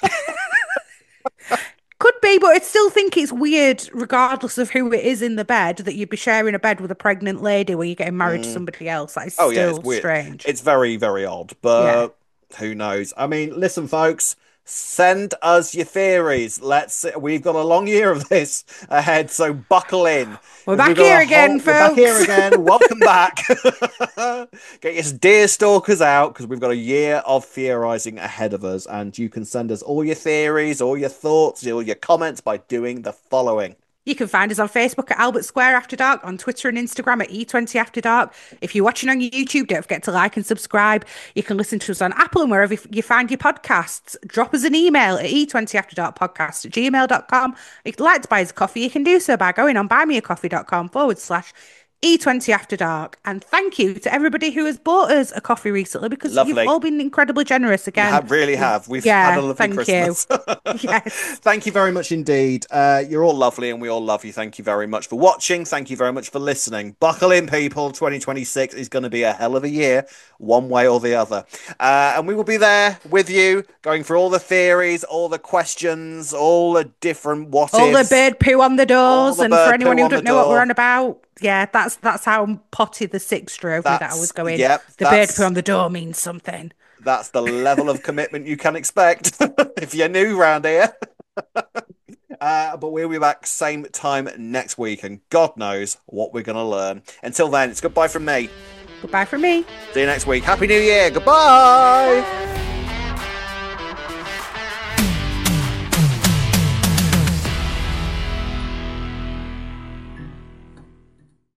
Could be, but I still think it's weird, regardless of who it is in the bed, that you'd be sharing a bed with a pregnant lady when you're getting married to Mm. somebody else. That is Oh yeah, it's still weird. strange. It's very, very odd, Yeah. but who knows? I mean, listen, folks, send us your theories. We've got a long year of this ahead, so buckle in We're because we've back got here again, we're back here folks. again. Welcome back. Get your deer stalkers out because we've got a year of theorizing ahead of us, and you can send us all your theories, all your thoughts, all your comments by doing the following. You can find us on Facebook at Albert Square After Dark, on Twitter and Instagram at E20 After Dark. If you're watching on YouTube, don't forget to like and subscribe. You can listen to us on Apple and wherever you find your podcasts. Drop us an email at e20afterdarkpodcast@gmail.com. If you'd like to buy us a coffee, you can do so by going on buymeacoffee.com/E20 After Dark. And thank you to everybody who has bought us a coffee recently because you've Lovely. all been incredibly generous You again. have really have. We've had a Yeah, lovely thank you. Christmas. Yes. Thank you very much indeed. You're all lovely and we all love you. Thank you very much for watching. Thank you very much for listening. Buckle in, people. 2026 is going to be a hell of a year, one way or the other. And we will be there with you, going through all the theories, all the questions, all the different what All the ifs, bird poo on the all doors, the and for bird anyone poo who on the don't know what we're door. on about, yeah, that's how potty the six drove me that I was going. Yep, The bird poo on the door means something. that's the level of commitment you can expect if you're new round here. But we'll be back same time next week, and God knows what we're going to learn. Until then, it's goodbye from me. Goodbye from me. See you next week. Happy New Year. Goodbye.